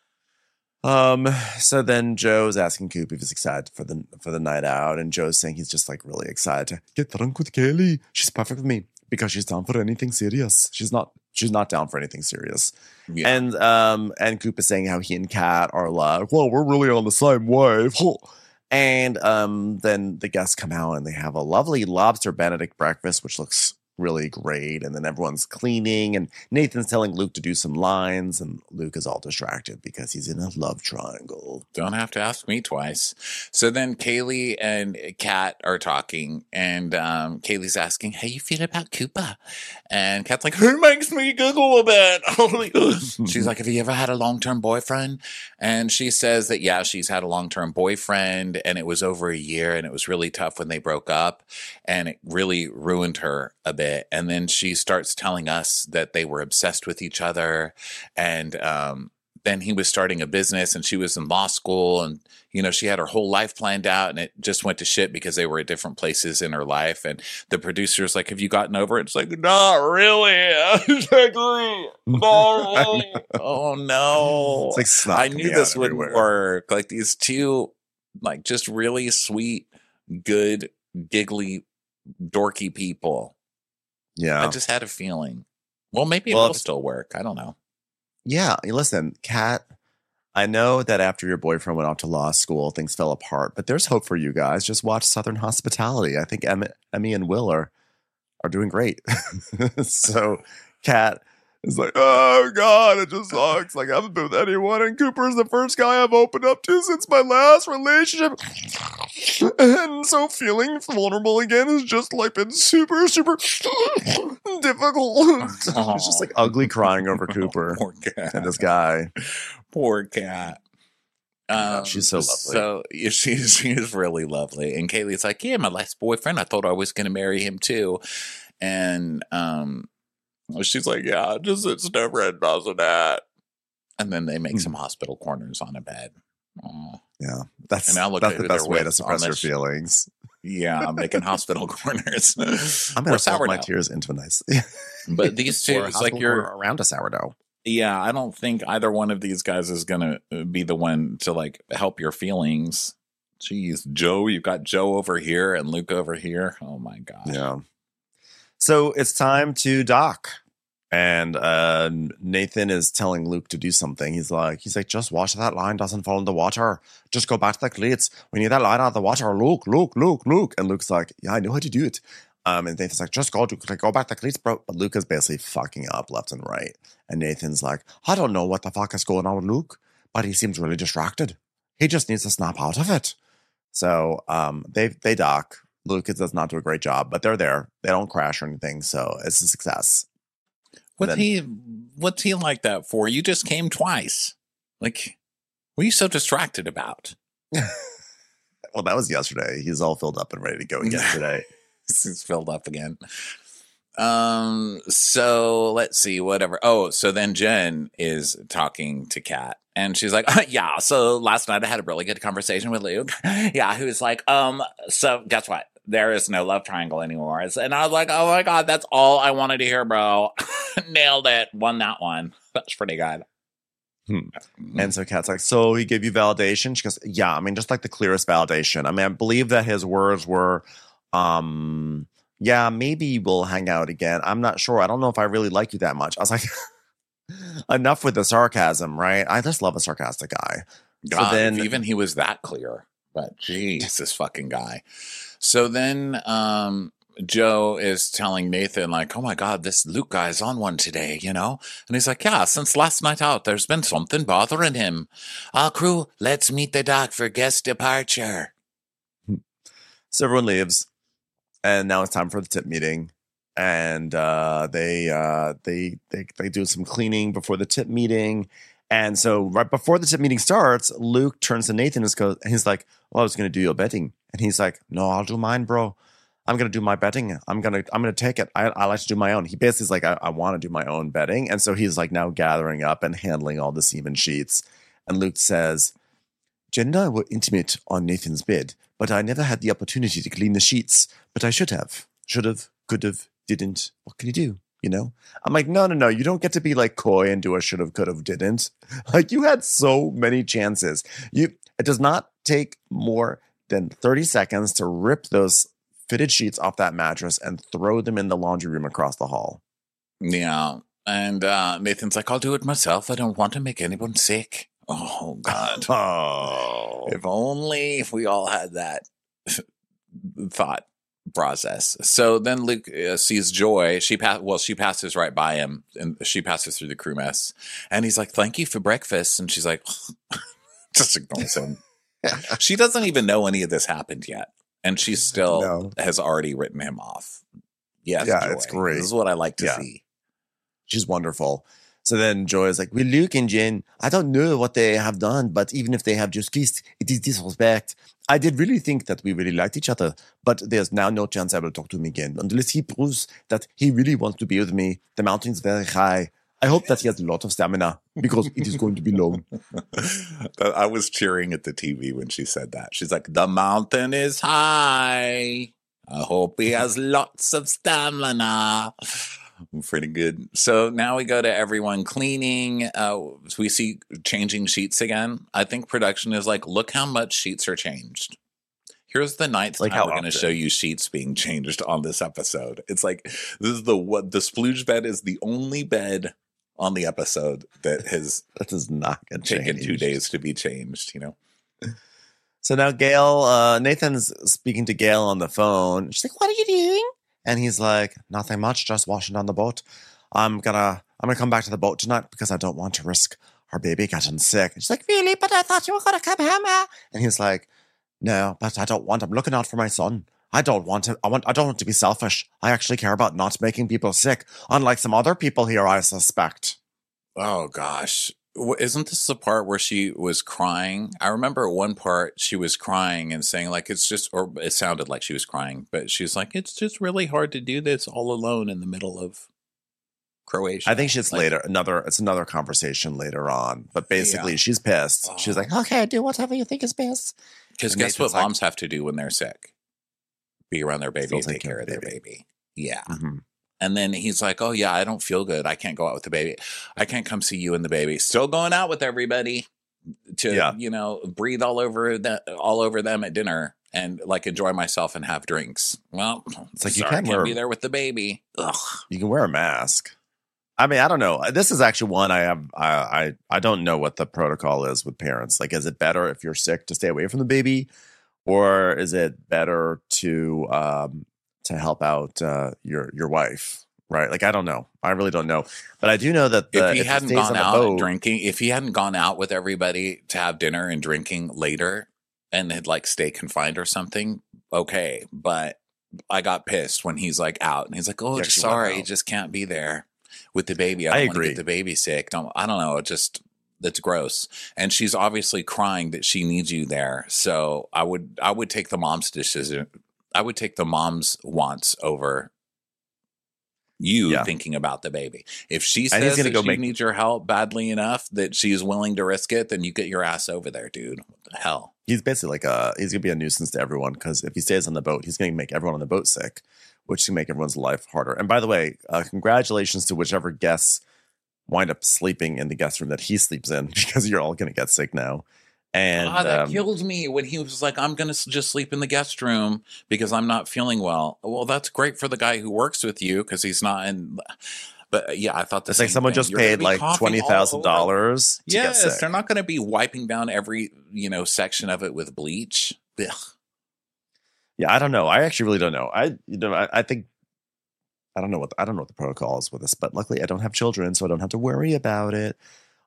Um. So then Joe's asking Coop if he's excited for the for the night out, and Joe's saying he's just like really excited to get drunk with Kaylee. She's perfect with me because she's down for anything serious. She's not. She's not down for anything serious. Yeah. And um. And Coop is saying how he and Kat are like, well, we're really on the same wave. And um. Then the guests come out and they have a lovely lobster Benedict breakfast, which looks really great. And then everyone's cleaning and Nathan's telling Luke to do some lines and Luke is all distracted because he's in a love triangle. Don't have to ask me twice. So then Kaylee and Kat are talking and um, Kaylee's asking, how you feel about Koopa? And Kat's like, who makes me giggle a bit? She's like, have you ever had a long-term boyfriend? And she says that, yeah, she's had a long-term boyfriend and it was over a year and it was really tough when they broke up and it really ruined her a bit. And then she starts telling us that they were obsessed with each other. And um, then he was starting a business and she was in law school. And, you know, she had her whole life planned out and it just went to shit because they were at different places in her life. And the producer's like, have you gotten over it? It's like, not really. Exactly. Oh, no. It's like snot I knew this wouldn't work. Like these two, like just really sweet, good, giggly, dorky people. Yeah. I just had a feeling. Well, maybe it well, will still work. I don't know. Yeah. Listen, Kat, I know that after your boyfriend went off to law school, things fell apart, but there's hope for you guys. Just watch Southern Hospitality. I think Emmy, Emmy and Will are, are doing great. So, Kat, It's like, oh God, it just sucks. Like I haven't been with anyone, and Cooper's the first guy I've opened up to since my last relationship. And so feeling vulnerable again has just like been super, super difficult. She's just like ugly crying over Cooper Poor cat. and this guy. Poor cat. Um, she's so lovely. So yeah, she's she is really lovely. And Kaylee's like, yeah, my last boyfriend, I thought I was going to marry him too. And um, she's like, yeah, just it's never end does that. And then they make Hmm. some hospital corners on a bed. Aw. Yeah, that's And now look that's at the who best they're way to with suppress on your this- feelings. Yeah, I'm making hospital corners. I'm gonna Or fold my sourdough. tears into a nice. But these two, Or a it's like hospital you're corner around a sourdough. Yeah, I don't think either one of these guys is gonna be the one to like help your feelings. Jeez, Joe, you've got Joe over here and Luke over here. Oh my god. Yeah. So it's time to dock. And uh, Nathan is telling Luke to do something. He's like, he's like, just watch that line doesn't fall in the water. Just go back to the cleats. We need that line out of the water. Luke, Luke, Luke, Luke. And Luke's like, yeah, I know how to do it. Um, and Nathan's like, just go, do, like, go back to the cleats, bro. But Luke is basically fucking up left and right. And Nathan's like, I don't know what the fuck is going on with Luke, but he seems really distracted. He just needs to snap out of it. So um, they they dock. Luke does not do a great job, but they're there. They don't crash or anything, so it's a success. What's Then- he what's he like that for? You just came twice. Like, what are you so distracted about? Well, that was yesterday. He's all filled up and ready to go again today. It's filled up again. Um, so let's see, whatever. Oh, so then Jen is talking to Kat and she's like, yeah, so last night I had a really good conversation with Luke. Yeah, who's like, um, so guess what? There is no love triangle anymore. And I was like, oh my God, that's all I wanted to hear, bro. Nailed it. Won that one. That's pretty good. Hmm. And so Kat's like, so he gave you validation? She goes, yeah, I mean, just like the clearest validation. I mean, I believe that his words were, um, yeah, maybe we'll hang out again. I'm not sure. I don't know if I really like you that much. I was like, enough with the sarcasm, right? I just love a sarcastic guy. God, so then, if even he was that clear. But jeez, this fucking guy. So then um, Joe is telling Nathan, like, oh my God, this Luke guy is on one today, you know? And he's like, yeah, since last night out, there's been something bothering him. Ah, crew, let's meet the dock for guest departure. so everyone leaves. And now it's time for the tip meeting. And uh, they, uh, they they they do some cleaning before the tip meeting. And so right before the tip meeting starts, Luke turns to Nathan and goes, and he's like, well, I was going to do your betting. And he's like, no, I'll do mine, bro. I'm going to do my betting. I'm going to I'm going to take it. I, I like to do my own. He basically is like, I, I want to do my own betting. And so he's like now gathering up and handling all the semen sheets. And Luke says, Jen and I were intimate on Nathan's bed, but I never had the opportunity to clean the sheets. But I should have. Should have, could have, didn't. What can you do? You know? I'm like, no, no, no. You don't get to be like coy and do a should have, could have, didn't. Like you had so many chances. You it does not take more than thirty seconds to rip those fitted sheets off that mattress and throw them in the laundry room across the hall. Yeah. And uh, Nathan's like, I'll do it myself. I don't want to make anyone sick. Oh, God. Oh. If only if we all had that thought process. So then Luke uh, sees Joy. She pass well, she passes right by him, and she passes through the crew mess. And he's like, "Thank you for breakfast." And she's like, just ignores him. She doesn't even know any of this happened yet, and she still No. has already written him off. Yes, Yeah, Joy. it's great. This is what I like to Yeah. see. She's wonderful. So then Joy is like, well, Luke and Jen, I don't know what they have done, but even if they have just kissed, it is disrespect. I did really think that we really liked each other, but there's now no chance I will talk to him again unless he proves that he really wants to be with me. The mountain is very high. I hope that he has a lot of stamina because it is going to be long. I was cheering at the T V when she said that. She's like, the mountain is high. I hope he has lots of stamina. Pretty good. So now we go to everyone cleaning. Uh, we see changing sheets again. I think production is like, look how much sheets are changed. Here's the ninth Like time how we're going to often? show you sheets being changed on this episode. It's like, this is the what the splooge bed is the only bed on the episode that has That is not going to taken change. two days to be changed, you know? So now Gail, uh, Nathan's speaking to Gail on the phone. She's like, what are you doing? And he's like, nothing much, just washing on the boat. I'm gonna I'm gonna come back to the boat tonight because I don't want to risk our baby getting sick. And she's like, really? But I thought you were gonna come home. uh." And he's like, no, but I don't want. I'm looking out for my son. I don't want to. I want. I don't want to be selfish. I actually care about not making people sick, unlike some other people here, I suspect. Oh gosh. W- Isn't this the part where she was crying? I remember at one part she was crying and saying like it's just, or it sounded like she was crying, but she's like, it's just really hard to do this all alone in the middle of Croatia. I think she's Like, later. Another. It's another conversation later on. But basically, Yeah. she's pissed. Oh. She's like, okay, do whatever you think is best. Because And guess what Nathan's like- moms have to do when they're sick? Be around their baby Still and take care of their baby. baby. Yeah. Mhm. And then he's like, oh, yeah, I don't feel good. I can't go out with the baby. I can't come see you and the baby. Still going out with everybody to, Yeah. you know, breathe all over the, all over them at dinner and like enjoy myself and have drinks. Well, It's like you sorry, can't I can't wear- be there with the baby. Ugh. You can wear a mask. I mean, I don't know. This is actually one I have. I, I I don't know what the protocol is with parents. Like, is it better if you're sick to stay away from the baby, or is it better to um to help out uh, your your wife? Right? Like, I don't know. I really don't know. But I do know that the, If he if hadn't stays gone on the out boat, and drinking, if he hadn't gone out with everybody to have dinner and drinking later and had like stay confined or something, okay. But I got pissed when he's like out and he's like, oh, Yeah, just she went sorry, out. just can't be there with the baby. I I don't want to agree. get the baby sick. Don't, I don't know. It just, that's gross. And she's obviously crying that she needs you there. So I would, I would take the mom's decision. I would take the mom's wants over you Yeah. thinking about the baby. If she And he's says gonna that go she make- needs your help badly enough that she's willing to risk it, then you get your ass over there, dude. What the hell? he's basically like a he's gonna be a nuisance to everyone because if he stays on the boat, he's gonna make everyone on the boat sick, which can make everyone's life harder. And by the way, uh, congratulations to whichever guests wind up sleeping in the guest room that he sleeps in because you're all gonna get sick now. And Ah, that um, killed me when he was like, I'm going to just sleep in the guest room because I'm not feeling well. Well, that's great for the guy who works with you because he's not in. But uh, yeah, I thought the it's like same someone thing. just You're gonna paid be like coughing twenty all thousand over. dollars to get Yes, sick. they're not going to be wiping down every, you know, section of it with bleach. Ugh. Yeah, I don't know. I actually really don't know. I you know I, I think I don't know what I don't know what the protocol is with this, but luckily I don't have children, so I don't have to worry about it.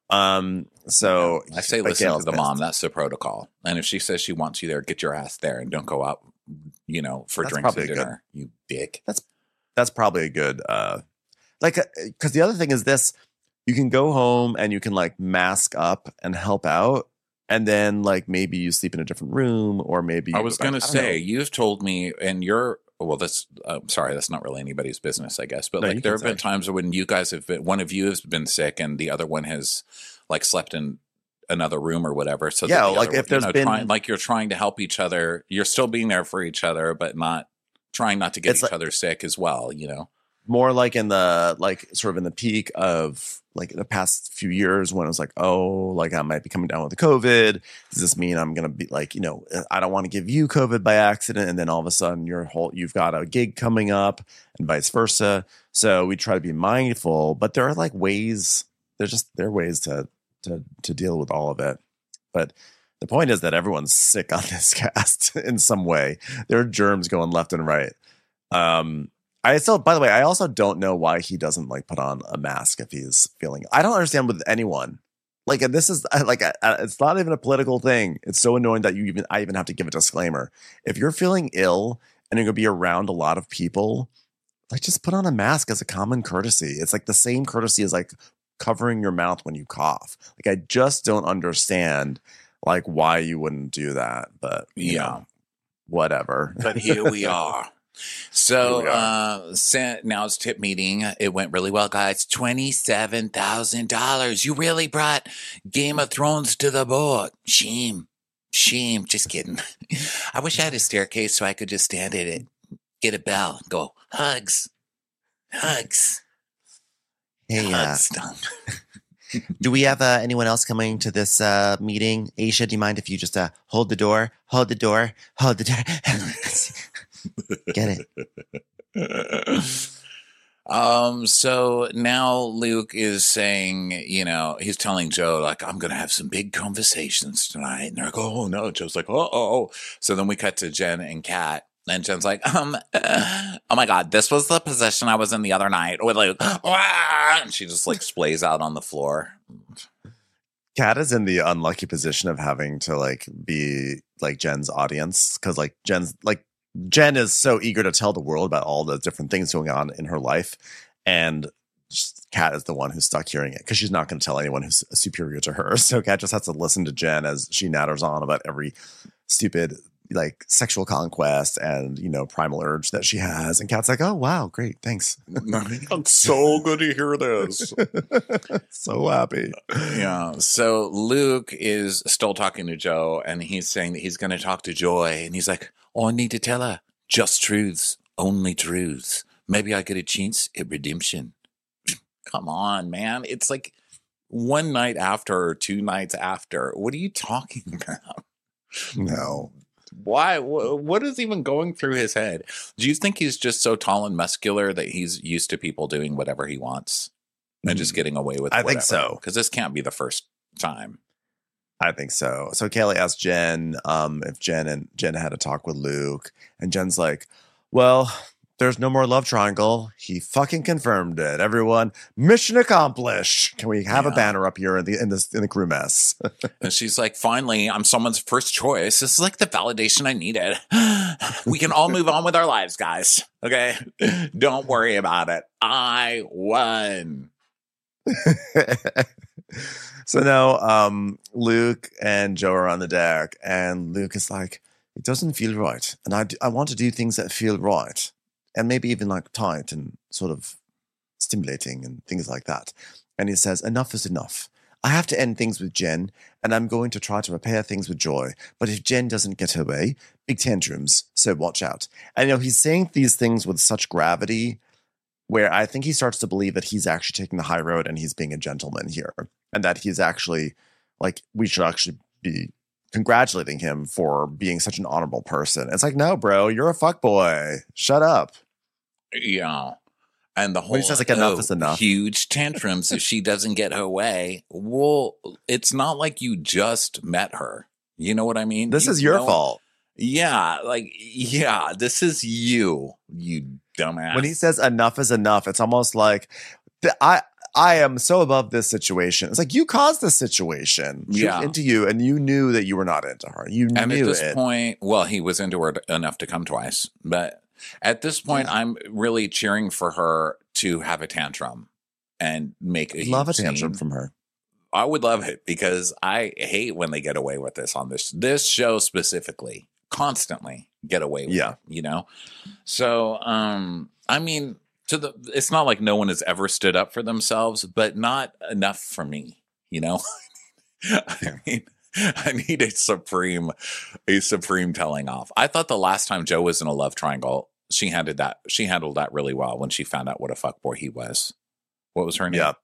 Um, so I say but listen Gail's to the mom. pissed. That's the protocol. And if she says she wants you there, get your ass there and don't go out, you know, for That's drinks probably and a good- dinner. You dick. That's probably a good uh like because the other thing is this: you can go home and you can like mask up and help out, and then like maybe you sleep in a different room, or maybe I you was go back- going to I don't say, know. you've told me, and you're, well, that's, uh, sorry, that's not really anybody's business, I guess. But No, you like, there can have been say. times when you guys have been, one of you has been sick and the other one has like slept in another room or whatever. So that Yeah, the like, other if one- there's you know, been- trying, like you're trying to help each other. You're still being there for each other, but not trying not to get It's each like- other sick as well, you know? more like in the like sort of in the peak of like the past few years when it was like, oh, like I might be coming down with the COVID. Does this mean I'm gonna be like, you know, I don't want to give you COVID by accident, and then all of a sudden your whole you've got a gig coming up, and vice versa. So we try to be mindful, but there are like ways. There's just there are ways to to to deal with all of it. But the point is that everyone's sick on this cast in some way. There are germs going left and right. Um, I still, by the way, I also don't know why he doesn't like put on a mask if he's feeling. I don't understand with anyone. Like and this is like uh, it's not even a political thing. It's so annoying that you even I even have to give a disclaimer. If you're feeling ill and you're gonna be around a lot of people, like just put on a mask as a common courtesy. It's like the same courtesy as like covering your mouth when you cough. Like I just don't understand like why you wouldn't do that. But you Yeah. know, whatever. But here we are. So Here we uh sa- now it's tip meeting. It went really well, guys. twenty-seven thousand dollars. You really brought Game of Thrones to the board. Shame. Shame. Just kidding. I wish I had a staircase so I could just stand at it, get a bell, go, hugs. Hugs. Hey, uh, Hugs. Done. do we have uh, anyone else coming to this uh, meeting? Aisha, do you mind if you just uh, hold the door? Hold the door. Hold the door. Get it? Um, so now Luke is saying, you know, he's telling Joe, like, I'm going to have some big conversations tonight. And they're like, oh, no. Joe's like, oh, oh, oh. So then we cut to Jen and Kat, And Jen's like, um, uh, oh my God, this was the position I was in the other night with like, ah! And she just like splays out on the floor. Kat is in the unlucky position of having to like be like Jen's audience because like Jen's like Jen is so eager to tell the world about all the different things going on in her life, and Kat is the one who's stuck hearing it because she's not going to tell anyone who's superior to her. So Kat just has to listen to Jen as she natters on about every stupid like sexual conquest and, you know, primal urge that she has. And Kat's like, oh, wow, great. Thanks. I'm so good to hear this. So happy. Yeah. So Luke is still talking to Joe and he's saying that he's going to talk to Joy. And he's like, oh, I need to tell her just truths, only truths. Maybe I get a chance at redemption. Come on, man. It's like one night after or two nights after. What are you talking about? No. Why? What is even going through his head? Do you think he's just so tall and muscular that he's used to people doing whatever he wants and just getting away with I whatever? think so. Because this can't be the first time. I think so. So Kaylee asked Jen um, if Jen and Jen had a talk with Luke. And Jen's like, well, there's no more love triangle. He fucking confirmed it. Everyone, mission accomplished. Can we have Yeah. a banner up here in the in this in the crew mess? And she's like, finally, I'm someone's first choice. This is like the validation I needed. We can all move on with our lives, guys. Okay? Don't worry about it. I won. So now um, Luke and Joe are on the deck, and Luke is like, it doesn't feel right. And I, do, I want to do things that feel right. And maybe even like tight and sort of stimulating and things like that. And he says, enough is enough. I have to end things with Jen, and I'm going to try to repair things with Joy. But if Jen doesn't get her way, big tantrums. So watch out. And you know, he's saying these things with such gravity where I think he starts to believe that he's actually taking the high road and he's being a gentleman here. And that he's actually, like, we should actually be congratulating him for being such an honorable person. It's like, no, bro, you're a fuckboy. Shut up. Yeah. And the whole When he says, like, enough oh, is enough. huge tantrums if she doesn't get her way. Well, it's not like you just met her. You know what I mean? This You is your know- fault. Yeah. Like, yeah, this is you, you dumbass. When he says enough is enough, it's almost like th- I I am so above this situation. It's like you caused this situation. She Yeah. was into you, and you knew that you were not into her. You and knew at this it. point, well, he was into her enough to come twice. But at this point, I'm really cheering for her to have a tantrum and make a Love a huge tantrum scene. from her. I would love it because I hate when they get away with this on this this show specifically. Constantly get away with Yeah. it, you know? So, um, I mean, to the it's not like no one has ever stood up for themselves, but not enough for me, you know? I mean, I need a supreme, a supreme telling off. I thought the last time Joe was in a love triangle, she handled that she handled that really well when she found out what a fuckboy he was. What was her name? Yeah.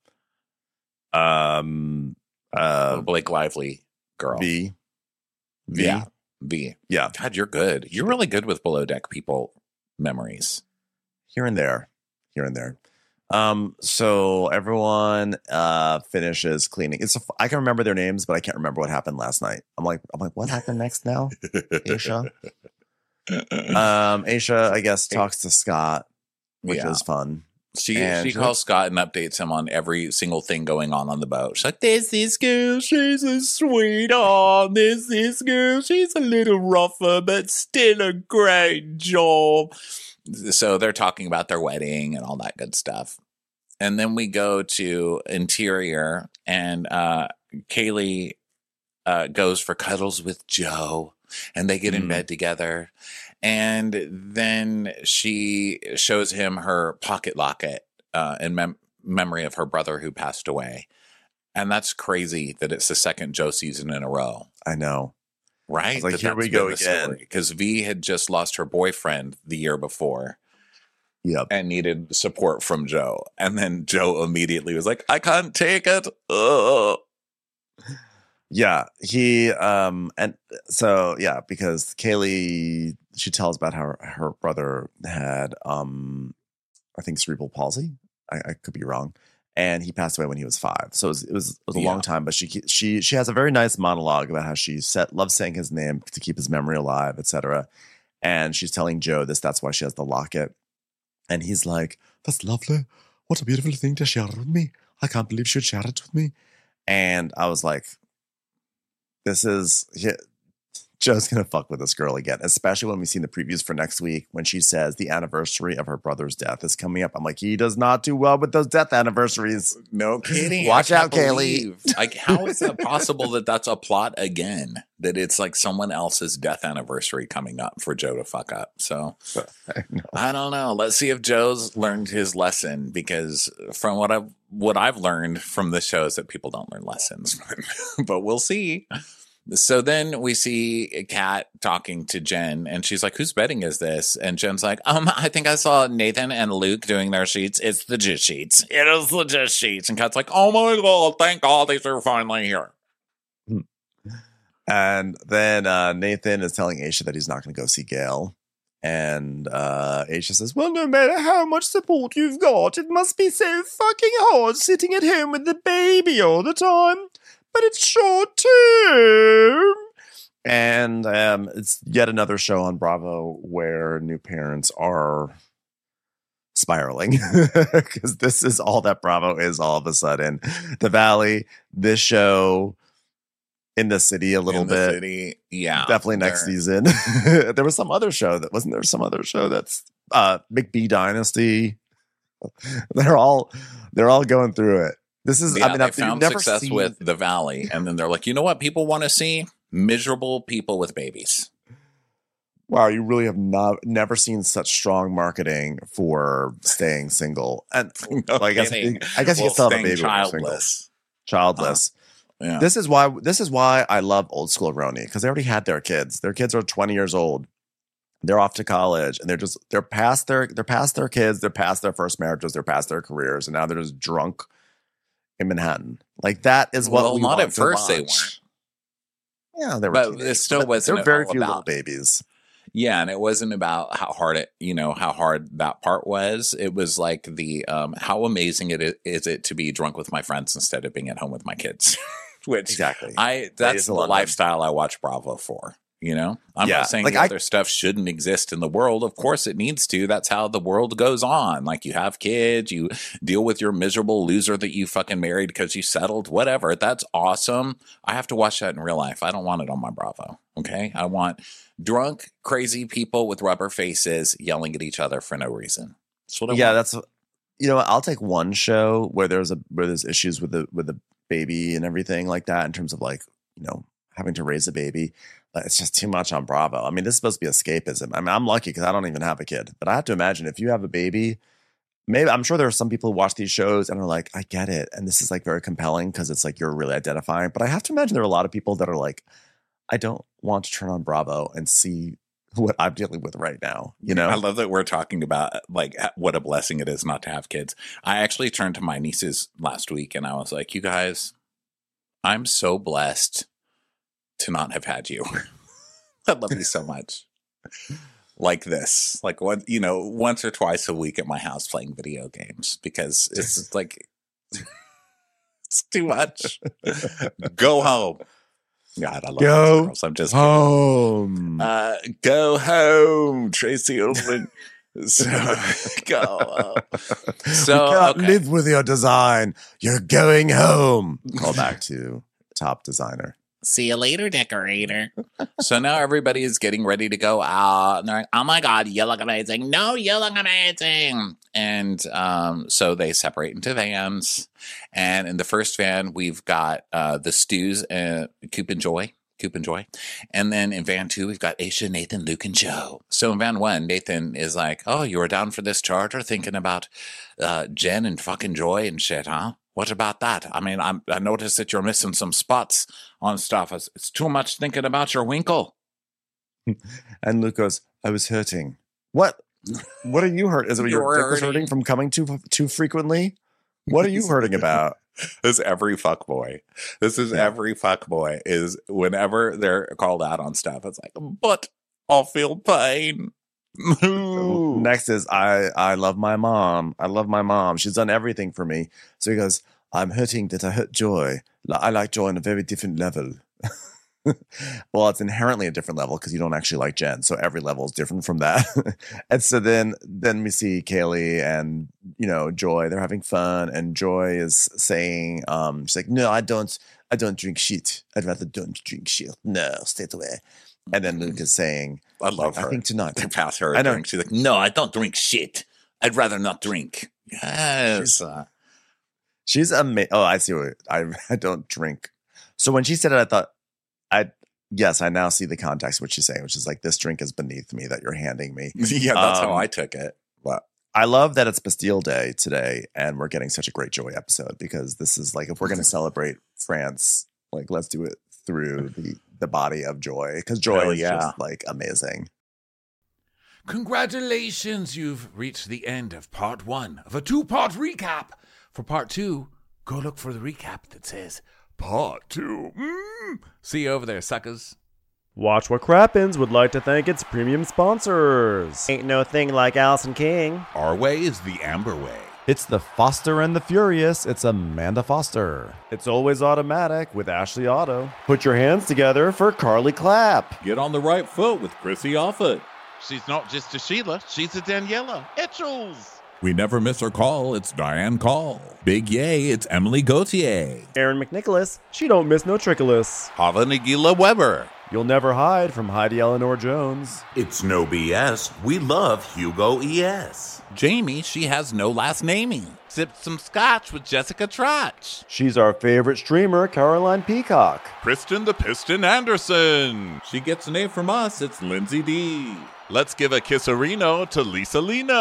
Um. Uh. Blake Lively girl. V. V. Yeah. V. Yeah. God, you're good. You're really good with below deck people memories. Here and there. Here and there. Um. So everyone uh finishes cleaning. It's a, I can remember their names, but I can't remember what happened last night. I'm like, I'm like, what happened next now? Aisha. Um. Aisha, I guess, talks to Scott, which Yeah. is fun. She And she she- calls Scott and updates him on every single thing going on on the boat. She's like, "There's this girl, she's a sweetheart. There's this girl, she's a little rougher, but still a great job." So they're talking about their wedding and all that good stuff. And then we go to interior, and uh, Kaylee uh, goes for cuddles with Joe, and they get in Mm. bed together. And then she shows him her pocket locket uh, in mem- memory of her brother who passed away. And that's crazy that it's the second Joe season in a row, I know. right? like, here we go again. Because V had just lost her boyfriend the year before Yep. and needed support from Joe. And then Joe immediately was like, I can't take it. Ugh. Yeah, he um and so yeah, because Kaylee, she tells about how her, her brother had um I think cerebral palsy. I, I could be wrong, and he passed away when he was five. So it was it was, it was a Yeah. long time. But she she she has a very nice monologue about how she set loves saying his name to keep his memory alive, et cetera. And she's telling Joe this, that's why she has the locket. And he's like, that's lovely. What a beautiful thing to share with me. I can't believe she'd share it with me. And I was like, this is, yeah, Joe's going to fuck with this girl again, especially when we see the previews for next week when she says the anniversary of her brother's death is coming up. I'm like, he does not do well with those death anniversaries. No kidding. Watch I out, can't Kaylee. believe- Like, how is that possible that that's a plot again? That it's like someone else's death anniversary coming up for Joe to fuck up. So I know. I don't know. Let's see if Joe's learned his lesson, because from what I've what I've learned from this show is that people don't learn lessons. But we'll see. So then we see Kat talking to Jen, and she's like, whose bedding is this? And Jen's like, um, I think I saw Nathan and Luke doing their sheets. It's the Just Sheets. It is the Just Sheets. And Kat's like, oh my God, thank God these are finally here. And then uh, Nathan is telling Aisha that he's not going to go see Gail. And uh, Aisha says, well, no matter how much support you've got, it must be so fucking hard sitting at home with the baby all the time. But it's short term. And um, it's yet another show on Bravo where new parents are spiraling, because this is all that Bravo is all of a sudden. The Valley, this show, in the city a little In the bit. city, yeah. Definitely next they're- season. There was some other show that wasn't there some other show that's uh McBee Dynasty. They're all they're all going through it. This is Yeah, I mean they I've found never success seen, with The Valley, and then they're like, you know what people want to see? Miserable people with babies. wow, you really have not never seen such strong marketing for staying single. And No well, I guess kidding. I guess you Well, can still have a staying baby when you're single. childless. Childless. Yeah. This is why this is why I love old school Roni, because they already had their kids. Their kids are twenty years old. They're off to college, and they're just they're past their they're past their kids. They're past their first marriages. They're past their careers, and now they're just drunk in Manhattan. Like that is what Well, we not want at to first they watch. Yeah, they were. But it teenagers, still but wasn't There were very all few little about- babies. Yeah, and it wasn't about how hard it, you know, how hard that part was. It was like the um, how amazing it is, is it to be drunk with my friends instead of being at home with my kids. Which Exactly. I that's is the a lot of- lifestyle I watch Bravo for. You know, I'm Yeah, not saying like the I- other stuff shouldn't exist in the world. Of course, it needs to. That's how the world goes on. Like you have kids, you deal with your miserable loser that you fucking married because you settled. Whatever. That's awesome. I have to watch that in real life. I don't want it on my Bravo. Okay, I want drunk, crazy people with rubber faces yelling at each other for no reason. That's what I Yeah, want. that's you know what, I'll take one show where there's a where there's issues with the with the baby and everything like that in terms of like you know having to raise a baby. Uh, It's just too much on Bravo. I mean, this is supposed to be escapism. I mean, I'm lucky because I don't even have a kid, but I have to imagine if you have a baby, maybe I'm sure there are some people who watch these shows and are like, I get it, and this is like very compelling because it's like you're really identifying. But I have to imagine there are a lot of people that are like, I don't want to turn on Bravo and see what I'm dealing with right now. You know, I love that we're talking about like what a blessing it is not to have kids. I actually turned to my nieces last week and I was like, you guys, I'm so blessed to not have had you. I love you so much. Like this, like what, you know, once or twice a week at my house playing video games because it's like, it's too much. Go home. God, I love Go those girls. I'm just kidding. home. Uh, go home, Tracy Ullman. So go home. So we can't okay. live with your design. You're going home. Call back to top designer. See you later, decorator. So now everybody is getting ready to go out. And they're like, oh my God, you look amazing. No, you look amazing. And um, so they separate into vans. And in the first van, we've got uh, the Stews, uh, Coop and Joy. Coop and Joy. And then in van two, we've got Aisha, Nathan, Luke, and Joe. So in van one, Nathan is like, oh, you were down for this charter thinking about uh, Jen and fucking Joy and shit, huh? What about that? I mean, I'm, I noticed that you're missing some spots on stuff. It's, it's too much thinking about your winkle. And Luke goes, I was hurting. What? What are you hurt? Is it your You're dick was hurting. hurting from coming too too frequently? What are you hurting about? This is every fuck boy. This is Yeah. every fuck boy is whenever they're called out on stuff. It's like, but I'll feel pain. Next is I I love my mom. I love my mom. She's done everything for me. So he goes, I'm hurting that I hurt Joy. Li- I like Joy on a very different level. Well, it's inherently a different level because you don't actually like Jen. So every level is different from that. And so then then we see Kaylee and, you know, Joy, they're having fun. And Joy is saying, um, she's like, no, I don't, I don't drink shit. I'd rather don't drink shit. No, stay away. And then Luke is saying, I love her. I think tonight. They pass her I a know. drink. She's like, no, I don't drink shit. I'd rather not drink. Yes. Uh, She's amazing. Oh, I see what I I don't drink. So when she said it, I thought, I yes, I now see the context of what she's saying, which is like, this drink is beneath me that you're handing me. yeah, that's Um, how I took it. But I love that it's Bastille Day today, and we're getting such a great Joy episode because this is like, if we're going to celebrate France, like let's do it through the the body of Joy, because Joy Hell is yeah. just like amazing. Congratulations, you've reached the end of part one of a two-part recap. For part two, go look for the recap that says part two. Mm. See you over there, suckers. Watch What Crappens would like to thank its premium sponsors. Ain't no thing like Allison King. Our way is the Amber way. It's the Foster and the Furious. It's Amanda Foster. It's Always Automatic with Ashley Otto. Put your hands together for Carly Clapp. Get on the right foot with Chrissy Offit. She's not just a Sheila, she's a Daniela Etchells. We never miss her call. It's Diane Call. Big yay, it's Emily Gauthier. Aaron McNicholas. She don't miss no trickolas. Hava Nagila Weber. You'll never hide from Heidi Eleanor Jones. It's no B S. We love Hugo E S. Jamie, she has no last namey. Sipped some scotch with Jessica Trotch. She's our favorite streamer, Caroline Peacock. Kristen the Piston Anderson. She gets an A from us. It's Lindsay D. Let's give a kisserino to Lisa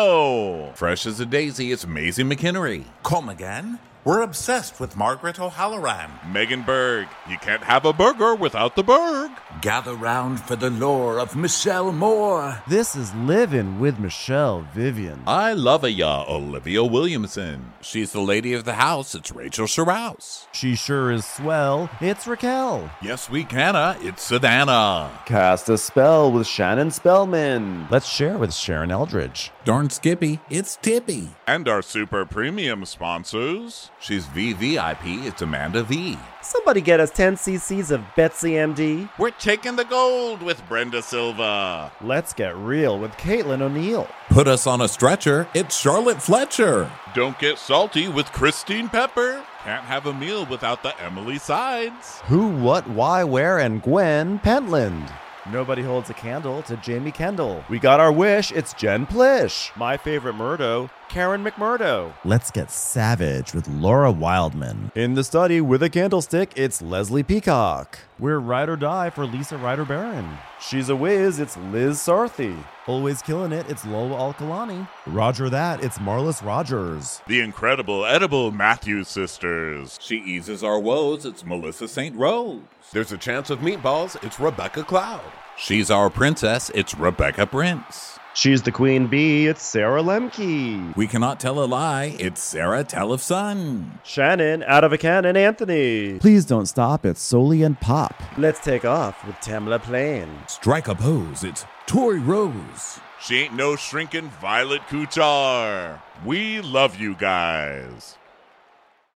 Lino. Fresh as a daisy, it's Maisie McKinnery. Come again? We're obsessed with Margaret O'Halloran. Megan Berg. You can't have a burger without the Berg. Gather round for the lore of Michelle Moore. This is Living with Michelle Vivian. I love a ya, Olivia Williamson. She's the lady of the house. It's Rachel Sherrouse. She sure is swell. It's Raquel. Yes, we canna. It's Savannah. Cast a spell with Shannon Spellman. Let's share with Sharon Eldridge. Darn Skippy, it's Tippy. And our super premium sponsors. She's V V I P. It's Amanda V. Somebody get us ten cc's of Betsy M D. We're taking the gold with Brenda Silva. Let's get real with Caitlin O'Neill. Put us on a stretcher. It's Charlotte Fletcher. Don't get salty with Christine Pepper. Can't have a meal without the Emily Sides. Who, what, why, where, and Gwen Pentland. Nobody holds a candle to Jamie Kendall. We got our wish. It's Jen Plish. My favorite Murdo, Karen McMurdo. Let's get savage with Laura Wildman. In the study with a candlestick, it's Leslie Peacock. We're Ride or Die for Lisa Ryder Barron. She's a whiz, it's Liz Sarthy. Always killing it, it's Lola Alkalani. Roger that, it's Marlis Rogers. The incredible edible Matthews sisters. She eases our woes. It's Melissa Saint Rose. There's a chance of meatballs. It's Rebecca Cloud. She's our princess. It's Rebecca Prince. She's the queen bee, it's Sarah Lemke. We cannot tell a lie. It's Sarah Telefson. Shannon, out of a cannon, Anthony. Please don't stop, it's Soli and Pop. Let's take off with Tamla Plain. Strike a pose. It's Tori Rose. She ain't no shrinking Violet Kuchar. We love you guys.